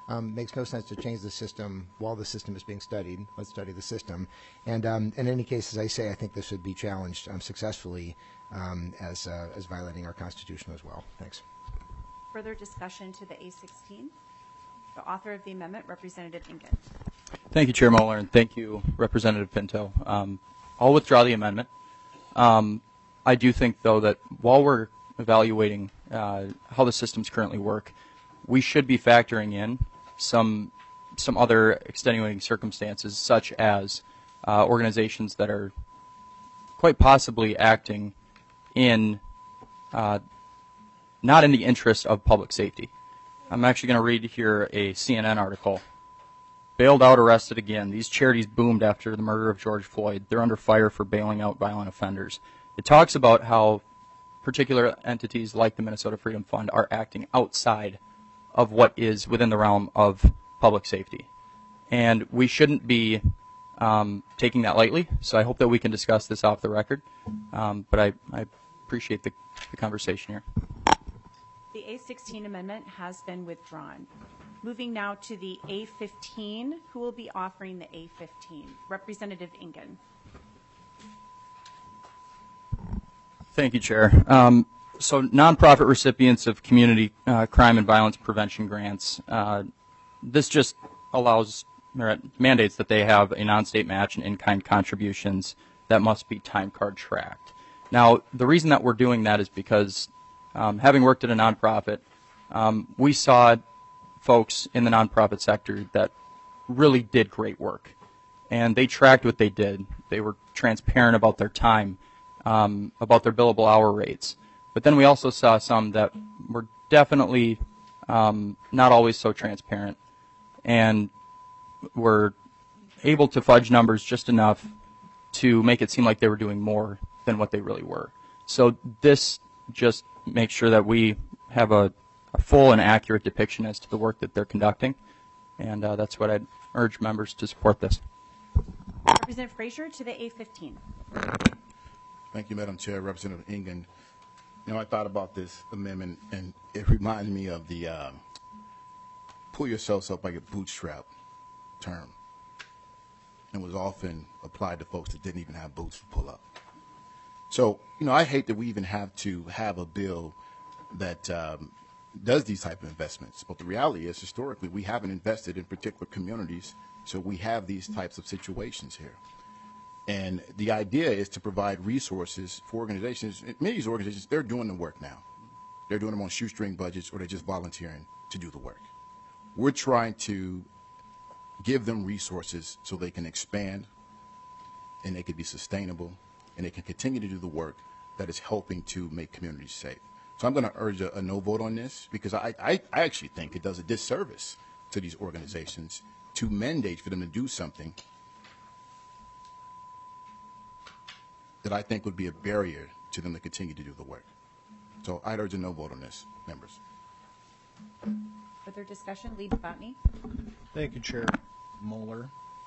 Makes no sense to change the system while the system is being studied. Let's study the system. And in any case, as I say, I think this would be challenged successfully as violating our Constitution as well. Thanks. Further discussion to the A16? The author of the amendment, Representative Ingen. Thank you, Chair Moeller, and thank you, Representative Pinto. I'll withdraw the amendment. I do think, though, that while we're evaluating how the systems currently work, we should be factoring in some other extenuating circumstances, such as organizations that are quite possibly acting in not in the interest of public safety. I'm actually going to read here a CNN article. Bailed out, arrested again. These charities boomed after the murder of George Floyd. They're under fire for bailing out violent offenders. It talks about how particular entities like the Minnesota Freedom Fund are acting outside of what is within the realm of public safety. And we shouldn't be taking that lightly, so I hope that we can discuss this off the record. But I appreciate the conversation here. The A16 amendment has been withdrawn. Moving now to the A15. Who will be offering the A15? Representative Ingen. Thank you, Chair. So nonprofit recipients of community crime and violence prevention grants, this just allows, or mandates that they have a non-state match and in-kind contributions that must be time card tracked. Now, the reason that we're doing that is because having worked at a nonprofit, we saw folks in the nonprofit sector that really did great work, and they tracked what they did. They were transparent about their time, about their billable hour rates. But then we also saw some that were definitely not always so transparent and were able to fudge numbers just enough to make it seem like they were doing more than what they really were. So this just makes sure that we have a full and accurate depiction as to the work that they're conducting, and that's what I'd urge members to support this. Representative Frazier to the A15. Thank you, Madam Chair. Representative Ingen. You know, I thought about this amendment, and it reminds me of the pull yourselves up by your bootstrap term. It was often applied to folks that didn't even have boots to pull up. So, you know, I hate that we even have to have a bill that does these type of investments. But the reality is, historically, we haven't invested in particular communities, so we have these types of situations here. And the idea is to provide resources for organizations. Many of these organizations, they're doing the work now. They're doing them on shoestring budgets, or they're just volunteering to do the work. We're trying to give them resources so they can expand, and they can be sustainable, and they can continue to do the work that is helping to make communities safe. So I'm going to urge a no vote on this, because I actually think it does a disservice to these organizations to mandate for them to do something that I think would be a barrier to them to continue to do the work. So I'd urge a no vote on this, members. Further discussion, Lead Novotny. Thank you, Chair Moeller.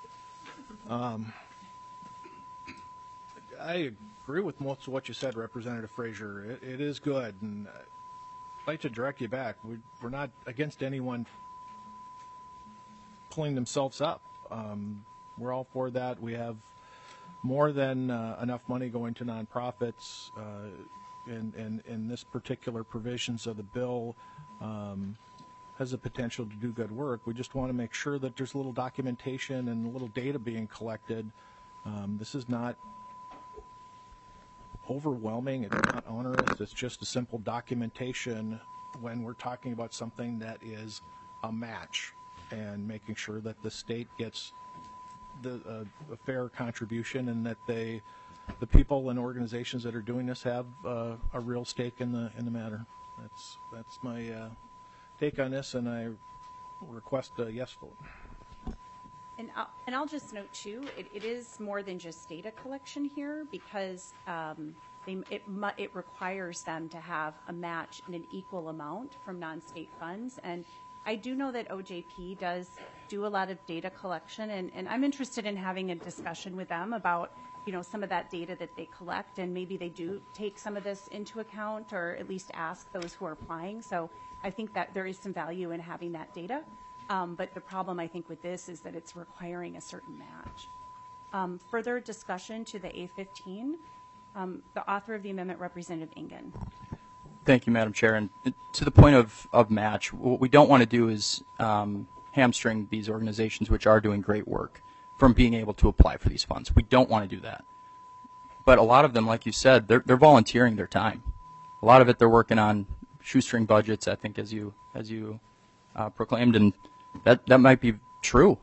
I agree with most of what you said, Representative Frazier. It is good, and I'd like to direct you back. We're not against anyone pulling themselves up. We're all for that. We have more than enough money going to nonprofits, and this particular provisions of the bill has the potential to do good work. We just want to make sure that there's a little documentation and a little data being collected. This is not overwhelming, it's not onerous, it's just a simple documentation when we're talking about something that is a match, and making sure that the state gets a fair contribution, and that the people and organizations that are doing this have a real stake in the matter. That's my take on this, and I request a yes vote. And I'll just note too, it is more than just data collection here, because it requires them to have a match in an equal amount from non-state funds. And I do know that OJP does do a lot of data collection, and I'm interested in having a discussion with them about, you know, some of that data that they collect, and maybe they do take some of this into account, or at least ask those who are applying. So I think that there is some value in having that data. But the problem, I think, with this is that it's requiring a certain match. Further discussion to the A15. The author of the amendment, Representative Ingen. Thank you, Madam Chair. And to the point of match, what we don't want to do is hamstring these organizations which are doing great work from being able to apply for these funds. We don't want to do that. But a lot of them, like you said, they're volunteering their time. A lot of it they're working on shoestring budgets, I think, as you proclaimed, and that might be true.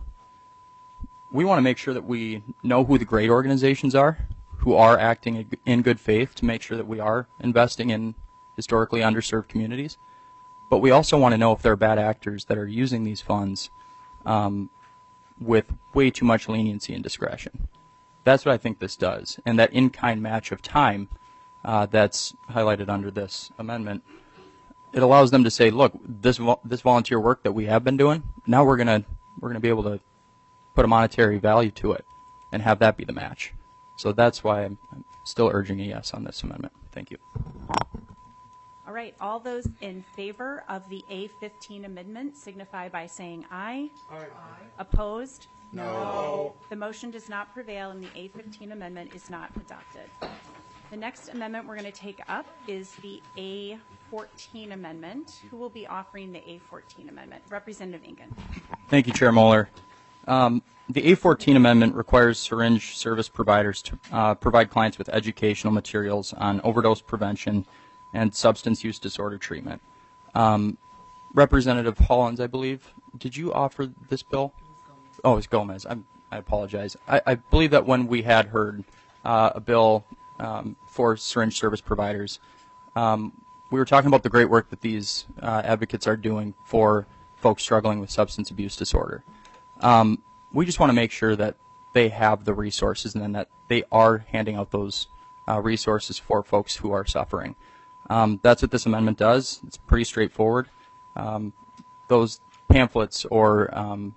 We want to make sure that we know who the great organizations are, who are acting in good faith to make sure that we are investing in historically underserved communities. But we also want to know if there are bad actors that are using these funds with way too much leniency and discretion. That's what I think this does. And that in-kind match of time that's highlighted under this amendment, it allows them to say, look, this volunteer work that we have been doing, now we're gonna be able to put a monetary value to it and have that be the match. So that's why I'm still urging a yes on this amendment. Thank you. All right, all those in favor of the A15 amendment signify by saying aye. Aye. Opposed? No. The motion does not prevail and the A15 amendment is not adopted. The next amendment we're going to take up is the A14 amendment. Who will be offering the A14 amendment? Representative Ingen. Thank you, Chair Moeller. The A14 amendment requires syringe service providers to provide clients with educational materials on overdose prevention and substance use disorder treatment. Representative Hollins, I believe, did you offer this bill? Oh, it's Gomez. I apologize. I believe that when we had heard a bill for syringe service providers, we were talking about the great work that these advocates are doing for folks struggling with substance abuse disorder. We just want to make sure that they have the resources and then that they are handing out those resources for folks who are suffering. That's what this amendment does. It's pretty straightforward. Those pamphlets or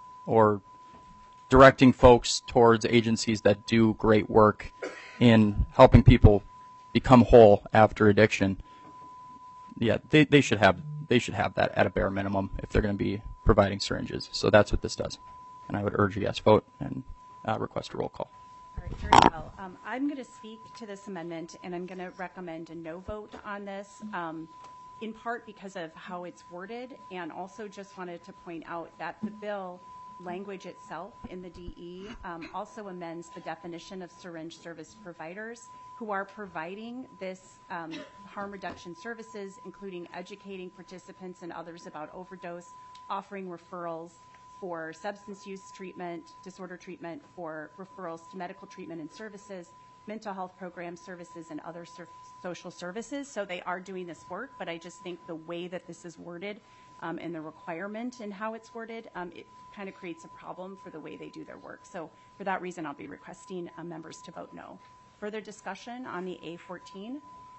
directing folks towards agencies that do great work in helping people become whole after addiction, yeah, they should have that at a bare minimum if they're going to be providing syringes. So that's what this does. And I would urge a yes vote and request a roll call. All right, very well. I'm going to speak to this amendment, and I'm going to recommend a no vote on this, in part because of how it's worded, and also just wanted to point out that the bill language itself in the DE also amends the definition of syringe service providers who are providing this harm reduction services, including educating participants and others about overdose, offering referrals for substance use treatment, disorder treatment, for referrals to medical treatment and services, mental health program services, and other social services. So they are doing this work, but I just think the way that this is worded and the requirement and how it's worded, it kind of creates a problem for the way they do their work. So for that reason, I'll be requesting members to vote no. Further discussion on the A14?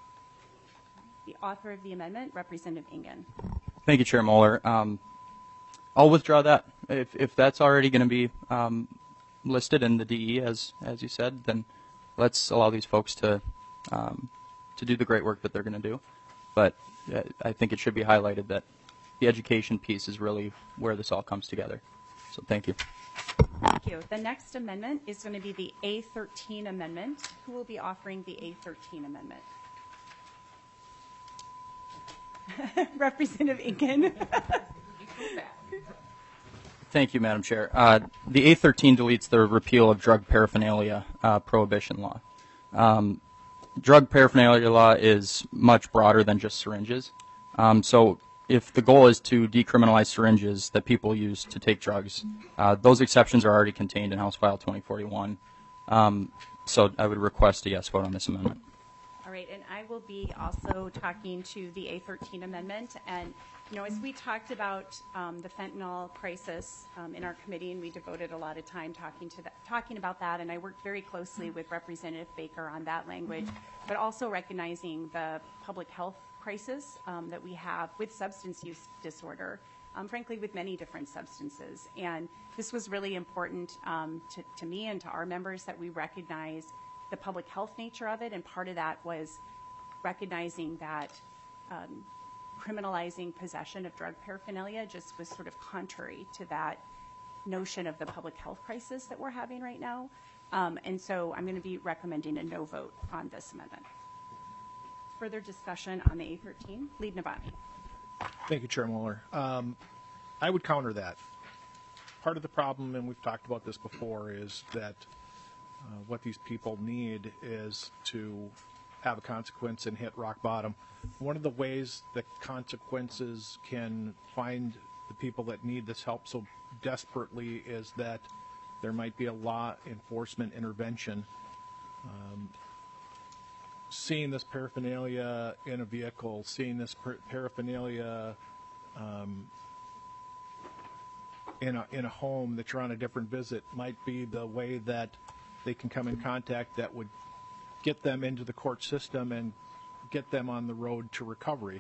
The author of the amendment, Representative Ingen. Thank you, Chair Moeller. I'll withdraw that. If that's already going to be listed in the DE, as you said, then let's allow these folks to do the great work that they're going to do. But I think it should be highlighted that the education piece is really where this all comes together. So thank you. Thank you. The next amendment is going to be the A13 amendment. Who will be offering the A13 amendment? Representative Ingen. Thank you, Madam Chair. The A13 deletes the repeal of drug paraphernalia prohibition law. Drug paraphernalia law is much broader than just syringes. So if the goal is to decriminalize syringes that people use to take drugs, those exceptions are already contained in House File 2041. So I would request a yes vote on this amendment. All right, and I will be also talking to the A13 amendment. And, you know, as we talked about the fentanyl crisis in our committee, and we devoted a lot of time talking about that, and I worked very closely with Representative Baker on that language, but also recognizing the public health crisis that we have with substance use disorder, frankly, with many different substances. And this was really important to me and to our members that we recognize the public health nature of it, and part of that was recognizing that criminalizing possession of drug paraphernalia just was sort of contrary to that notion of the public health crisis that we're having right now. And so I'm going to be recommending a no vote on this amendment. Further discussion on the A13. Lead Novotny. Thank you, Chair Mueller. I would counter that. Part of the problem, and we've talked about this before, is that what these people need is to have a consequence and hit rock bottom. One of the ways that consequences can find the people that need this help so desperately is that there might be a law enforcement intervention. Seeing this paraphernalia in a vehicle, seeing this paraphernalia in a home that you're on a different visit might be the way that they can come in contact that would get them into the court system and get them on the road to recovery.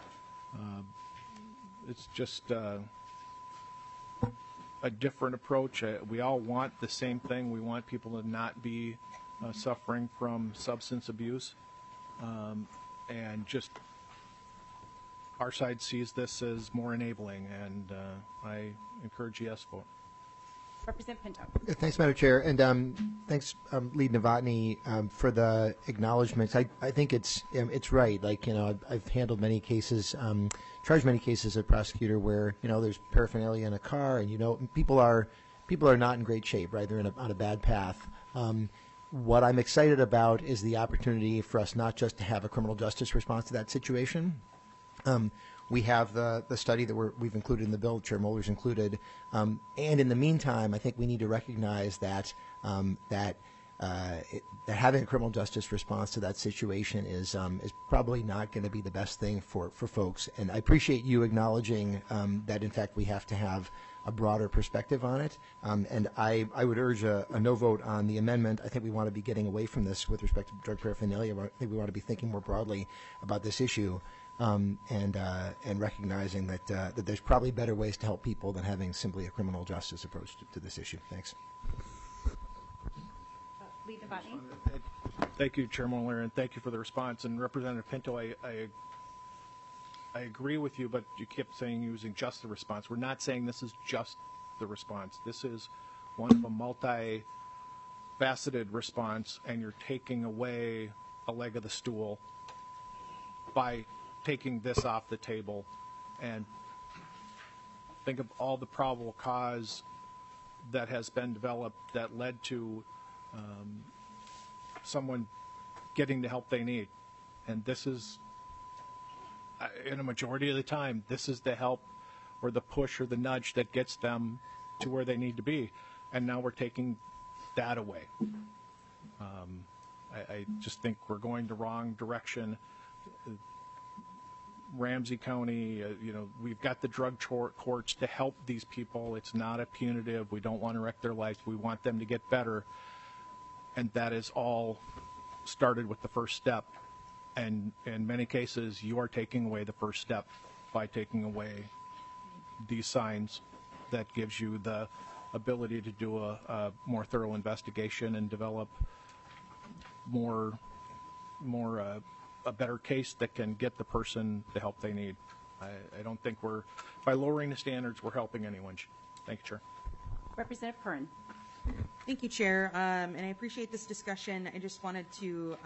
It's just a different approach. We all want the same thing. We want people to not be suffering from substance abuse. And just our side sees this as more enabling, and I encourage a yes vote. Representative Pinto. Thanks, Madam Chair, and thanks, Lead Novotny, for the acknowledgments. I think it's right. Like, I've handled many cases, charged many cases as a prosecutor where there's paraphernalia in a car, and people are not in great shape, right? They're on a bad path. What I'm excited about is the opportunity for us not just to have a criminal justice response to that situation. We have the study that we've included in the bill, Chair Mueller's included, and in the meantime, I think we need to recognize that that having a criminal justice response to that situation is probably not going to be the best thing for folks. And I appreciate you acknowledging that in fact we have to have a broader perspective on it. And I would urge a no vote on the amendment. I think we want to be getting away from this with respect to drug paraphernalia. I think we want to be thinking more broadly about this issue. And recognizing that that there's probably better ways to help people than having simply a criminal justice approach to this issue. Thanks. Lead Novotny. Thank you, Chair Mueller, and thank you for the response. And Representative Pinto, I agree with you, but you kept saying using just the response. We're not saying this is just the response. This is one of a multi-faceted response, and you're taking away a leg of the stool by taking this off the table. And think of all the probable cause that has been developed that led to someone getting the help they need. And this is, in a majority of the time, this is the help or the push or the nudge that gets them to where they need to be. And now we're taking that away. I just think we're going the wrong direction. Ramsey County, we've got the drug courts to help these people. It's not a punitive. We don't want to wreck their lives. We want them to get better. And that is all started with the first step. And in many cases, you are taking away the first step by taking away these signs that gives you the ability to do a more thorough investigation and develop a better case that can get the person the help they need. I don't think by lowering the standards, we're helping anyone. Thank you, Chair. Representative Curran. Thank you, Chair, and I appreciate this discussion. I just wanted to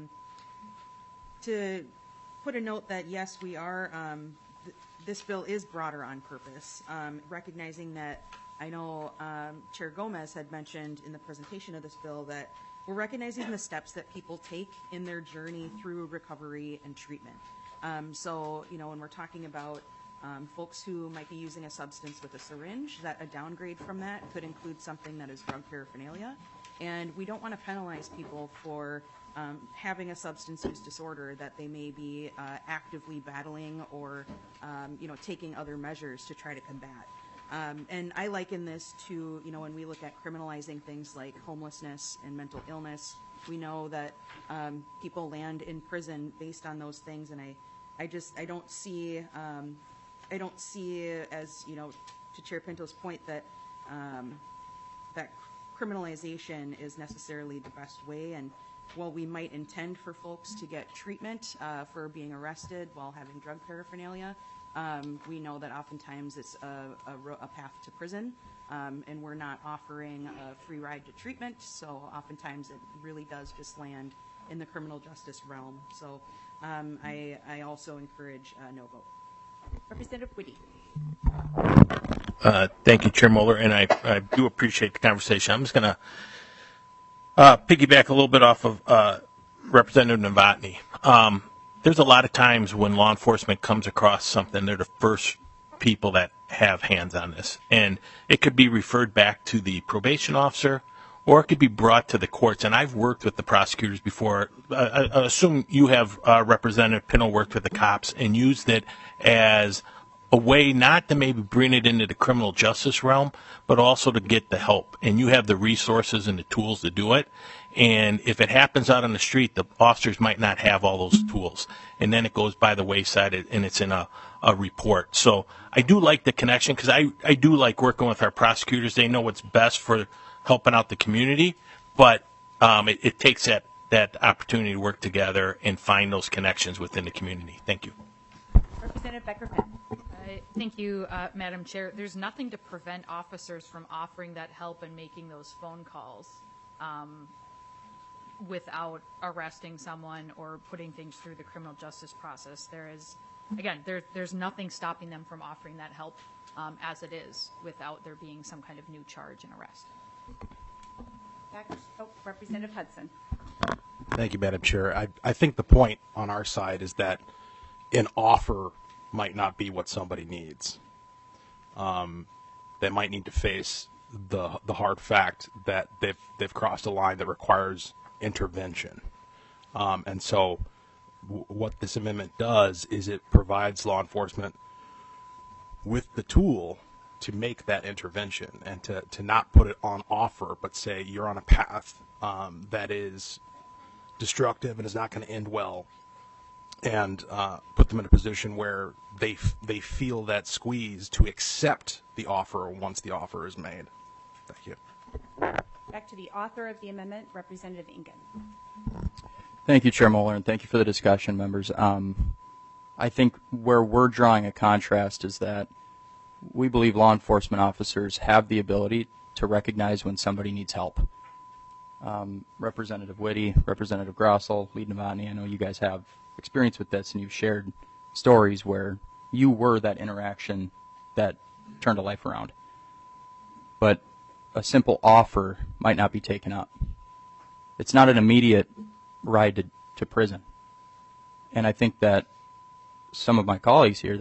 put a note that yes, we are. This bill is broader on purpose, recognizing that I know Chair Gomez had mentioned in the presentation of this bill that we're recognizing the steps that people take in their journey through recovery and treatment. So, when we're talking about folks who might be using a substance with a syringe, that a downgrade from that could include something that is drug paraphernalia. And we don't want to penalize people for having a substance use disorder that they may be actively battling or, taking other measures to try to combat. And I liken this to, when we look at criminalizing things like homelessness and mental illness, we know that people land in prison based on those things. And I don't see as, to Chair Pinto's point that that criminalization is necessarily the best way. And while we might intend for folks to get treatment for being arrested while having drug paraphernalia, we know that oftentimes it's a path to prison, and we're not offering a free ride to treatment, so oftentimes it really does just land in the criminal justice realm. So I also encourage no vote. Representative Whitty. Thank you, Chair Moeller, and I do appreciate the conversation. I'm just going to piggyback a little bit off of Representative Novotny. There's a lot of times when law enforcement comes across something, they're the first people that have hands on this. And it could be referred back to the probation officer, or it could be brought to the courts. And I've worked with the prosecutors before. I assume you have, Representative Pinto, worked with the cops and used it as a way not to maybe bring it into the criminal justice realm, but also to get the help. And you have the resources and the tools to do it. And if it happens out on the street, the officers might not have all those tools. And then it goes by the wayside and it's in a report. So I do like the connection because I do like working with our prosecutors. They know what's best for helping out the community. But it takes that opportunity to work together and find those connections within the community. Thank you. Representative Becker-Finn. Thank you, Madam Chair. There's nothing to prevent officers from offering that help and making those phone calls without arresting someone or putting things through the criminal justice process. There's nothing stopping them from offering that help as it is without there being some kind of new charge and arrest. Representative Hudson. Thank you, Madam Chair. I think the point on our side is that an offer might not be what somebody needs. They might need to face the hard fact that they've crossed a line that requires intervention. And so what this amendment does is it provides law enforcement with the tool to make that intervention and to not put it on offer, but say you're on a path that is destructive and is not going to end well, and put them in a position where they feel that squeeze to accept the offer once the offer is made. Thank you. Back to the author of the amendment, Representative Ingen. Thank you, Chair Moeller, and thank you for the discussion, members. I think where we're drawing a contrast is that we believe law enforcement officers have the ability to recognize when somebody needs help. Representative Whitty, Representative Grossell, Lee Novotny, I know you guys have experience with this, and you've shared stories where you were that interaction that turned a life around. But a simple offer might not be taken up. It's not an immediate ride to prison. And I think that some of my colleagues here,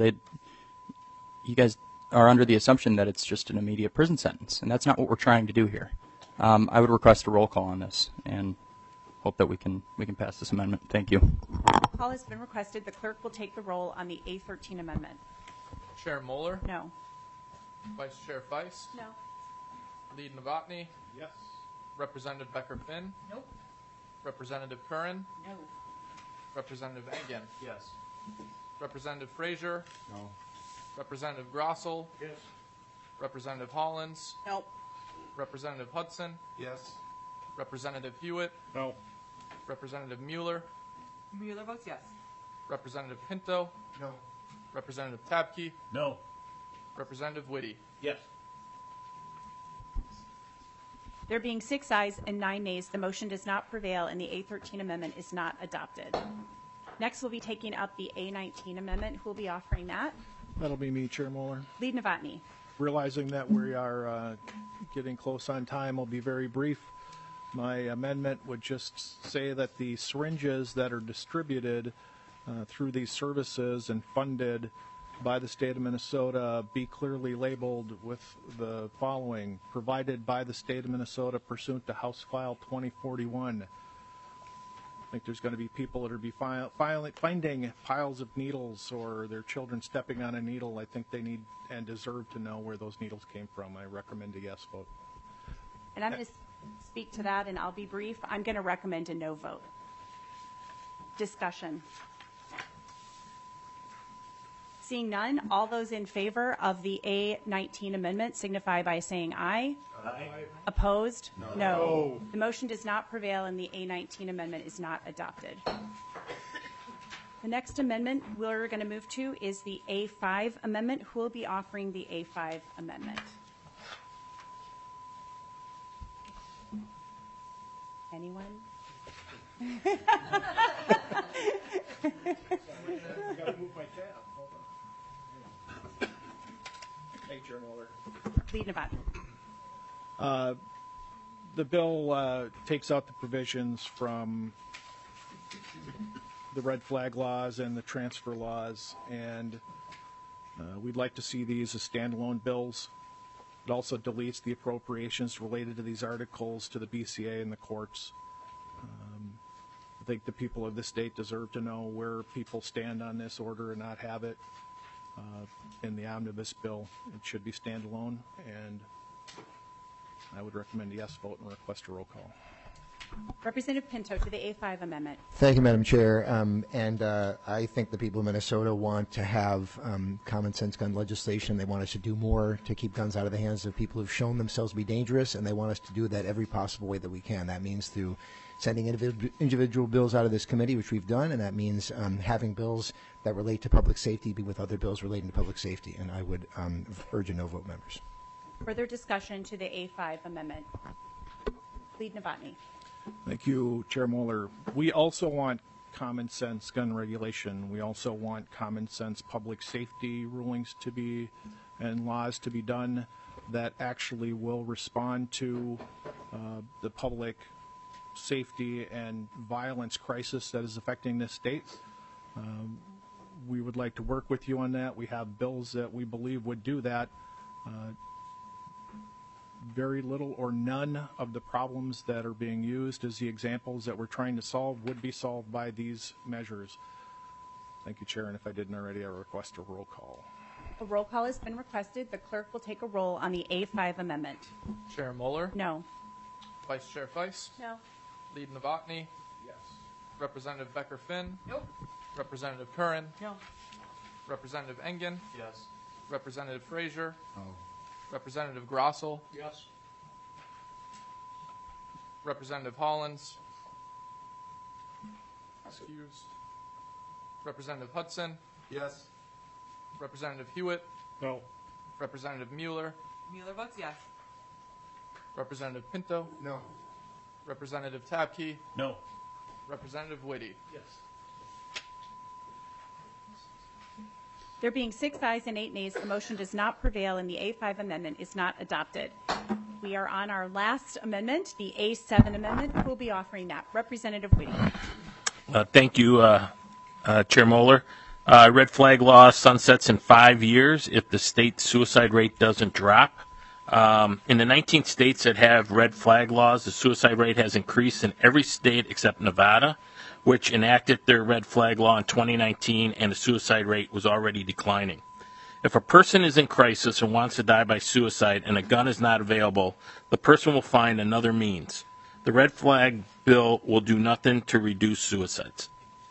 you guys are under the assumption that it's just an immediate prison sentence, and that's not what we're trying to do here. I would request a roll call on this and hope that we can pass this amendment. Thank you. Call has been requested. The clerk will take the roll on the A13 amendment. Chair Moeller? No. Vice Chair Feist? No. Lead Novotny? Yes. Representative Becker-Finn? Nope. Representative Curran? No. Representative Engen? Yes. Representative Frazier? No. Representative Grossell? Yes. Representative Hollins? Nope. Representative Hudson? Yes. Representative Hewitt? No. Representative Mueller? Mueller votes yes. Representative Pinto? No. Representative Tabke? No. Representative Whitty? Yes. There being 6 ayes and 9 nays, the motion does not prevail and the A13 amendment is not adopted. Next, we'll be taking up the A19 amendment. Who will be offering that? That'll be me, Chair Moeller. Lead Novotny. Realizing that we are getting close on time, I'll be very brief. My amendment would just say that the syringes that are distributed through these services and funded by the state of Minnesota be clearly labeled with the following: provided by the state of Minnesota pursuant to House File 2041. I think there's going to be people that are finding piles of needles or their children stepping on a needle. I think they need and deserve to know where those needles came from. I recommend a yes vote. And I'm going to speak to that, and I'll be brief. I'm going to recommend a no vote. Discussion. Seeing none, all those in favor of the A19 amendment signify by saying aye. Aye. Opposed? No. The motion does not prevail and the A19 amendment is not adopted. The next amendment we're going to move to is the A5 amendment. Who will be offering the A5 amendment? Anyone? Hey, Chair Mueller. Lead Novotny. The bill takes out the provisions from the red flag laws and the transfer laws, and we'd like to see these as standalone bills. It also deletes the appropriations related to these articles to the BCA and the courts. I think the people of this state deserve to know where people stand on this order and not have it in the omnibus bill. It should be standalone, and I would recommend a yes vote and request a roll call. Representative Pinto to the A5 amendment. Thank you, Madam Chair. I think the people of Minnesota want to have common sense gun legislation. They want us to do more to keep guns out of the hands of people who've shown themselves to be dangerous, and they want us to do that every possible way that we can. That means through sending individual bills out of this committee, which we've done, and that means having bills that relate to public safety be with other bills relating to public safety. And I would urge a no vote, members. Further discussion to the A5 amendment. Lead Novotny. Thank you, Chair Mueller. We also want common sense gun regulation. We also want common sense public safety rulings to be and laws to be done that actually will respond to the public safety and violence crisis that is affecting this state. We would like to work with you on that. We have bills that we believe would do that. Very little or none of the problems that are being used as the examples that we're trying to solve would be solved by these measures. Thank you, Chair, and if I didn't already, I request a roll call. A roll call has been requested. The clerk will take a roll on the A5 amendment. Chair Mueller? No. Vice Chair Feist? No. Lead Novotny? Yes. Representative Becker-Finn? Nope. Representative Curran? No. Representative Engen? Yes. Representative Frazier? No. Representative Grossel? Yes. Representative Hollins? Excuse. Representative Hudson? Yes. Representative Hewitt? No. Representative Mueller? Mueller votes yes. Representative Pinto? No. Representative Tabke? No. Representative Whitty? Yes. There being 6 ayes and 8 nays, the motion does not prevail and the A5 amendment is not adopted. We are on our last amendment, the A7 amendment. Who will be offering that? Representative Whitty. Thank you, Chair Mueller. Red flag law sunsets in 5 years if the state suicide rate doesn't drop. In the 19 states that have red flag laws, the suicide rate has increased in every state except Nevada, which enacted their red flag law in 2019, and the suicide rate was already declining. If a person is in crisis and wants to die by suicide and a gun is not available, the person will find another means. The red flag bill will do nothing to reduce suicides.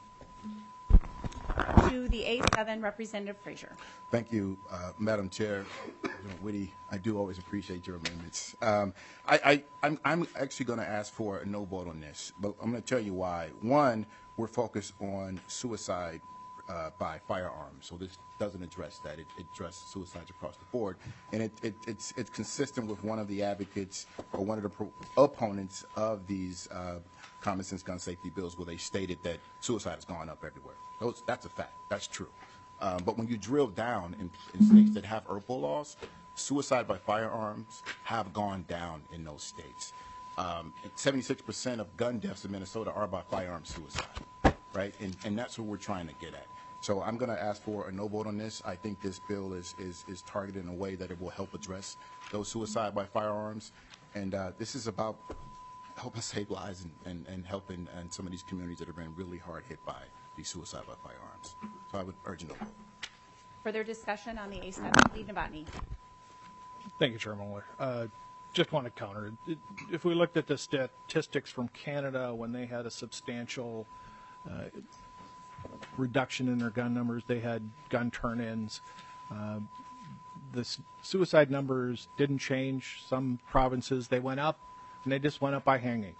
To the A7, Representative Frazier. Thank you, Madam Chair. President Whitty, I do always appreciate your amendments. I'm actually going to ask for a no vote on this, but I'm going to tell you why. One, we're focused on suicide by firearms, so this doesn't address that. It addresses suicides across the board, and it's consistent with one of the advocates or one of the opponents of these common sense gun safety bills, where they stated that suicide has gone up everywhere. That's a fact. That's true. But when you drill down in states that have IRPO laws, suicide by firearms have gone down in those states. 76% of gun deaths in Minnesota are by firearm suicide, right? And that's what we're trying to get at. So I'm going to ask for a no vote on this. I think this bill is targeted in a way that it will help address those suicide by firearms. And this is about helping save lives and helping some of these communities that have been really hard hit by these suicide by firearms. So I would urge a no vote. Further discussion on the A7. Lead Novotny. Thank you, Chair Mueller. Just want to counter. If we looked at the statistics from Canada when they had a substantial reduction in their gun numbers. They had gun turn-ins. The suicide numbers didn't change. Some provinces, they went up, and they just went up by hangings.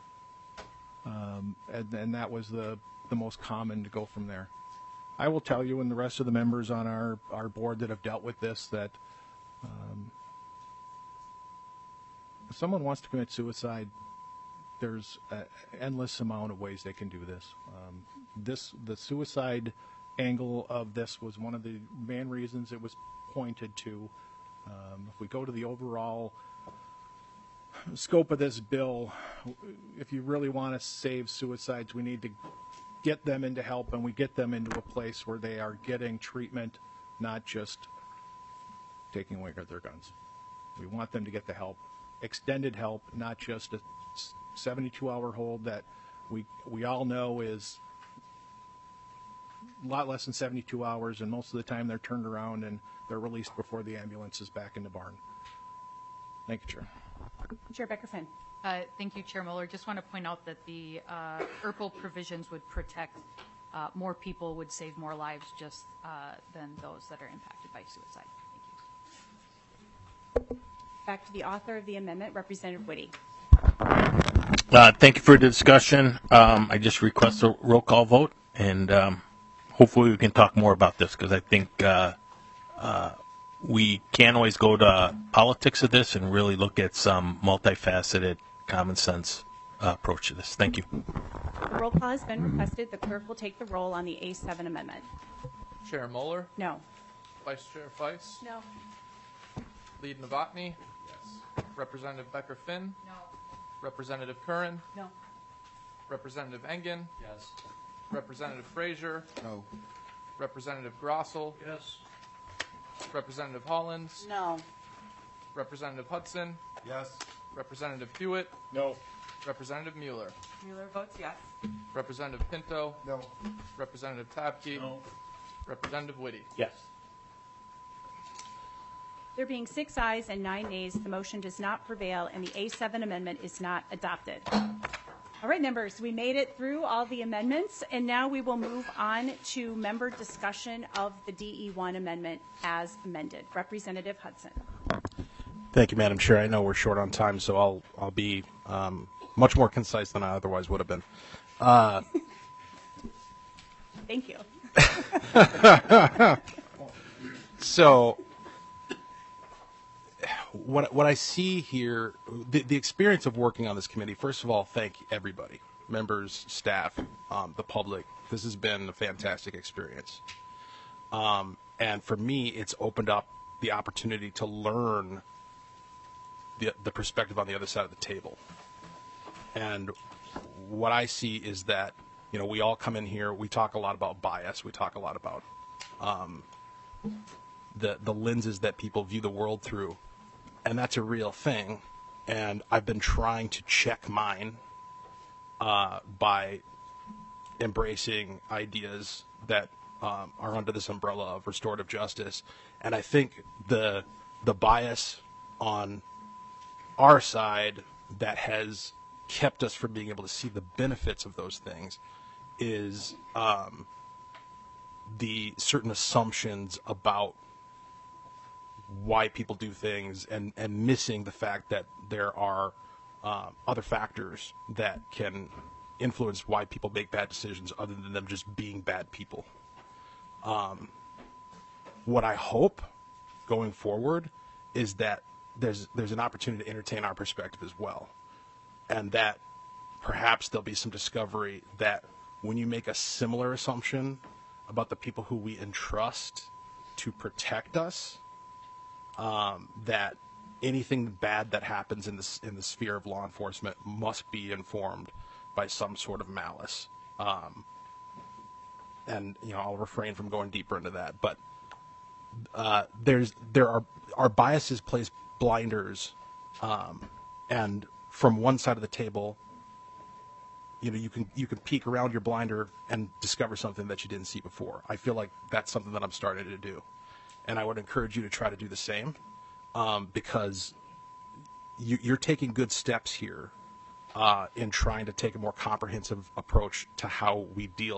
And that was the most common to go from there. I will tell you, and the rest of the members on our board that have dealt with this, that if someone wants to commit suicide, there's an endless amount of ways they can do this. The suicide angle of this was one of the main reasons it was pointed to. If we go to the overall scope of this bill, if you really want to save suicides, we need to get them into help, and we get them into a place where they are getting treatment, not just taking away their guns. We want them to get the help, extended help, not just a 72-hour hold that we all know is a lot less than 72 hours, and most of the time they're turned around and they're released before the ambulance is back in the barn. Thank you, Chair. Chair Becker-Finn. Thank you, Chair Mueller. Just want to point out that the ERPL provisions would protect more people, would save more lives just than those that are impacted by suicide. Thank you. Back to the author of the amendment, Representative Whitty. Thank you for the discussion. I just request a roll call vote, and hopefully we can talk more about this, because I think we can't always go to politics of this and really look at some multifaceted, common sense approach to this. Thank you. The roll call has been requested. The clerk will take the roll on the A7 amendment. Chair Moeller? No. Vice Chair Feiss? No. Lead Novotny? Yes. Representative Becker-Finn? No. Representative Curran? No. Representative Engen? Yes. Representative Frazier? No. Representative Grossel? Yes. Representative Hollins? No. Representative Hudson? Yes. Representative Hewitt? No. Representative Mueller? Mueller votes yes. Representative Pinto? No. Representative Tabke? No. Representative Whitty? Yes. There being 6 ayes and 9 nays, the motion does not prevail, and the A7 amendment is not adopted. All right, members, we made it through all the amendments, and now we will move on to member discussion of the DE1 amendment as amended. Representative Hudson. Thank you, Madam Chair. I know we're short on time, so I'll be much more concise than I otherwise would have been. Thank you. So, what I see here, the experience of working on this committee, first of all, thank everybody, members, staff, the public. This has been a fantastic experience. And for me, it's opened up the opportunity to learn the perspective on the other side of the table. And what I see is that, you know, we all come in here, we talk a lot about bias, we talk a lot about the lenses that people view the world through, and that's a real thing. And I've been trying to check mine by embracing ideas that are under this umbrella of restorative justice. And I think the bias on our side that has kept us from being able to see the benefits of those things is the certain assumptions about why people do things, and missing the fact that there are other factors that can influence why people make bad decisions other than them just being bad people. What I hope going forward is that there's an opportunity to entertain our perspective as well, and that perhaps there'll be some discovery that when you make a similar assumption about the people who we entrust to protect us, that anything bad that happens in the sphere of law enforcement must be informed by some sort of malice. And you know, I'll refrain from going deeper into that, but our biases place blinders, and from one side of the table, you know, you can peek around your blinder and discover something that you didn't see before. I feel like that's something that I'm starting to do, and I would encourage you to try to do the same, because you're taking good steps here in trying to take a more comprehensive approach to how we deal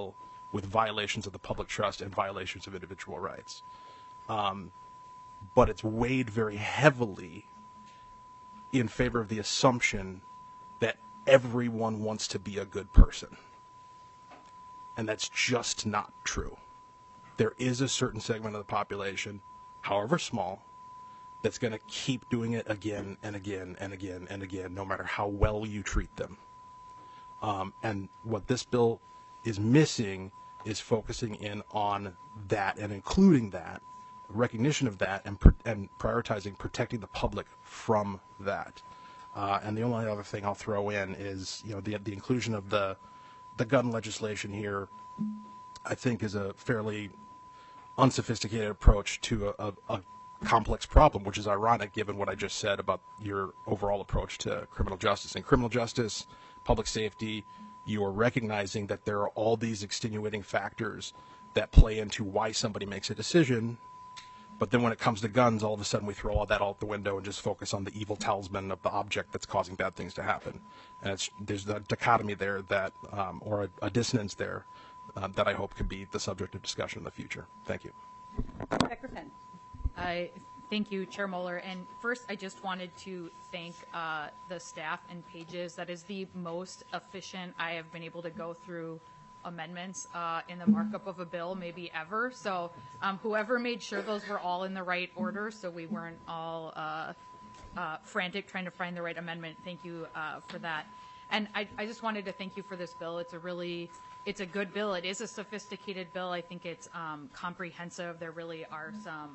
with violations of the public trust and violations of individual rights. But it's weighed very heavily in favor of the assumption that everyone wants to be a good person. And that's just not true. There is a certain segment of the population, however small, that's going to keep doing it again and again and again and again, no matter how well you treat them. And what this bill is missing is focusing in on that and including that, recognition of that, and prioritizing protecting the public from that. And the only other thing I'll throw in is, the inclusion of the gun legislation here, I think, is a fairly unsophisticated approach to a complex problem, which is ironic given what I just said about your overall approach to criminal justice. In criminal justice, public safety, you are recognizing that there are all these extenuating factors that play into why somebody makes a decision. But then when it comes to guns, all of a sudden we throw all that out the window and just focus on the evil talisman of the object that's causing bad things to happen. And there's a dichotomy there that, or a dissonance there, that I hope could be the subject of discussion in the future. Thank you. Becker Finn. Thank you, Chair Moeller. And first, I just wanted to thank the staff and pages. That is the most efficient I have been able to go through amendments in the markup of a bill maybe ever. So whoever made sure those were all in the right order so we weren't all frantic trying to find the right amendment, thank you for that. And I just wanted to thank you for this bill. It's a good bill. It is a sophisticated bill. I think it's comprehensive. There really are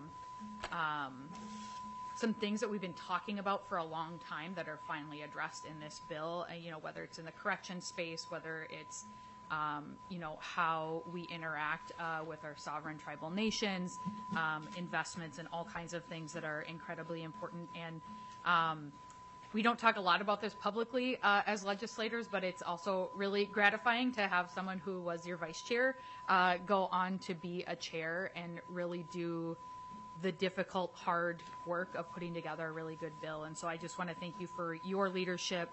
some things that we've been talking about for a long time that are finally addressed in this bill, whether it's in the correction space, whether it's how we interact with our sovereign tribal nations, investments, and all kinds of things that are incredibly important. And we don't talk a lot about this publicly as legislators, but it's also really gratifying to have someone who was your vice chair go on to be a chair and really do the difficult, hard work of putting together a really good bill. And so I just want to thank you for your leadership.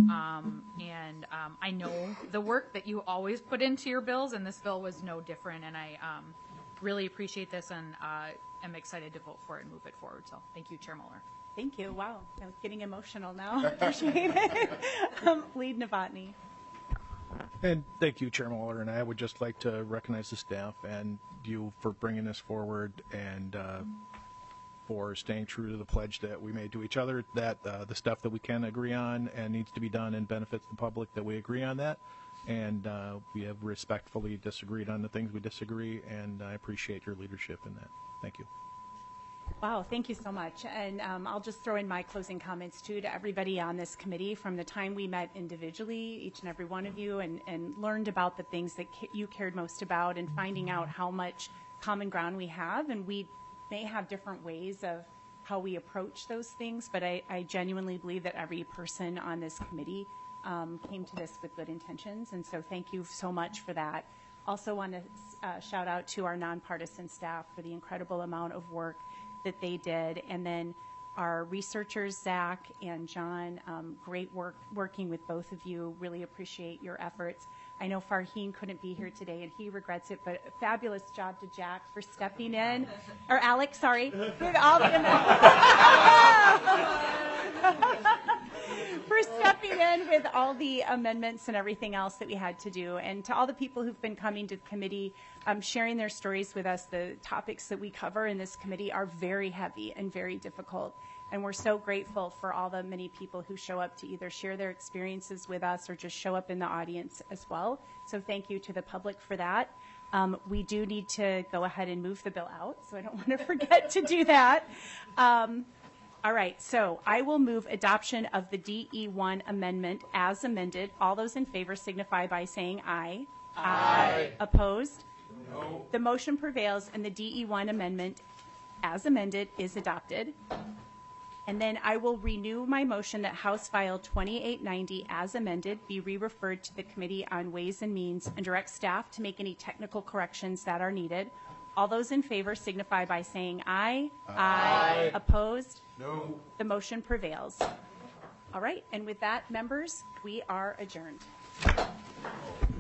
And I know the work that you always put into your bills, and this bill was no different. And I really appreciate this and am excited to vote for it and move it forward. So thank you, Chair Moeller. Thank you. Wow. I'm getting emotional now. Appreciate it. Lead Novotny. And thank you, Chair Moeller. And I would just like to recognize the staff and you for bringing this forward and for staying true to the pledge that we made to each other, that the stuff that we can agree on and needs to be done and benefits the public, that we agree on that. And we have respectfully disagreed on the things we disagree, and I appreciate your leadership in that. Thank you. Wow, thank you so much. And I'll just throw in my closing comments, too, to everybody on this committee. From the time we met individually, each and every one of you, and learned about the things that you cared most about, and finding out how much common ground we have. And we may have different ways of how we approach those things, but I genuinely believe that every person on this committee came to this with good intentions. And so thank you so much for that. Also want to shout out to our nonpartisan staff for the incredible amount of work that they did. And then our researchers, Zach and John, great work working with both of you. Really appreciate your efforts. I know Farheen couldn't be here today, and he regrets it, but fabulous job to Jack for stepping in. Or Alex, sorry. With all the for stepping in with all the amendments and everything else that we had to do. And to all the people who've been coming to the committee, sharing their stories with us, the topics that we cover in this committee are very heavy and very difficult. And we're so grateful for all the many people who show up to either share their experiences with us or just show up in the audience as well. So thank you to the public for that. We do need to go ahead and move the bill out, so I don't want to forget to do that. All right, so I will move adoption of the DE1 amendment as amended. All those in favor signify by saying aye. Aye. Opposed? No. The motion prevails and the DE1 amendment as amended is adopted. And then I will renew my motion that House File 2890 as amended be re-referred to the Committee on Ways and Means and direct staff to make any technical corrections that are needed. All those in favor signify by saying aye. Aye. Opposed? No. The motion prevails. All right, and with that, members, we are adjourned.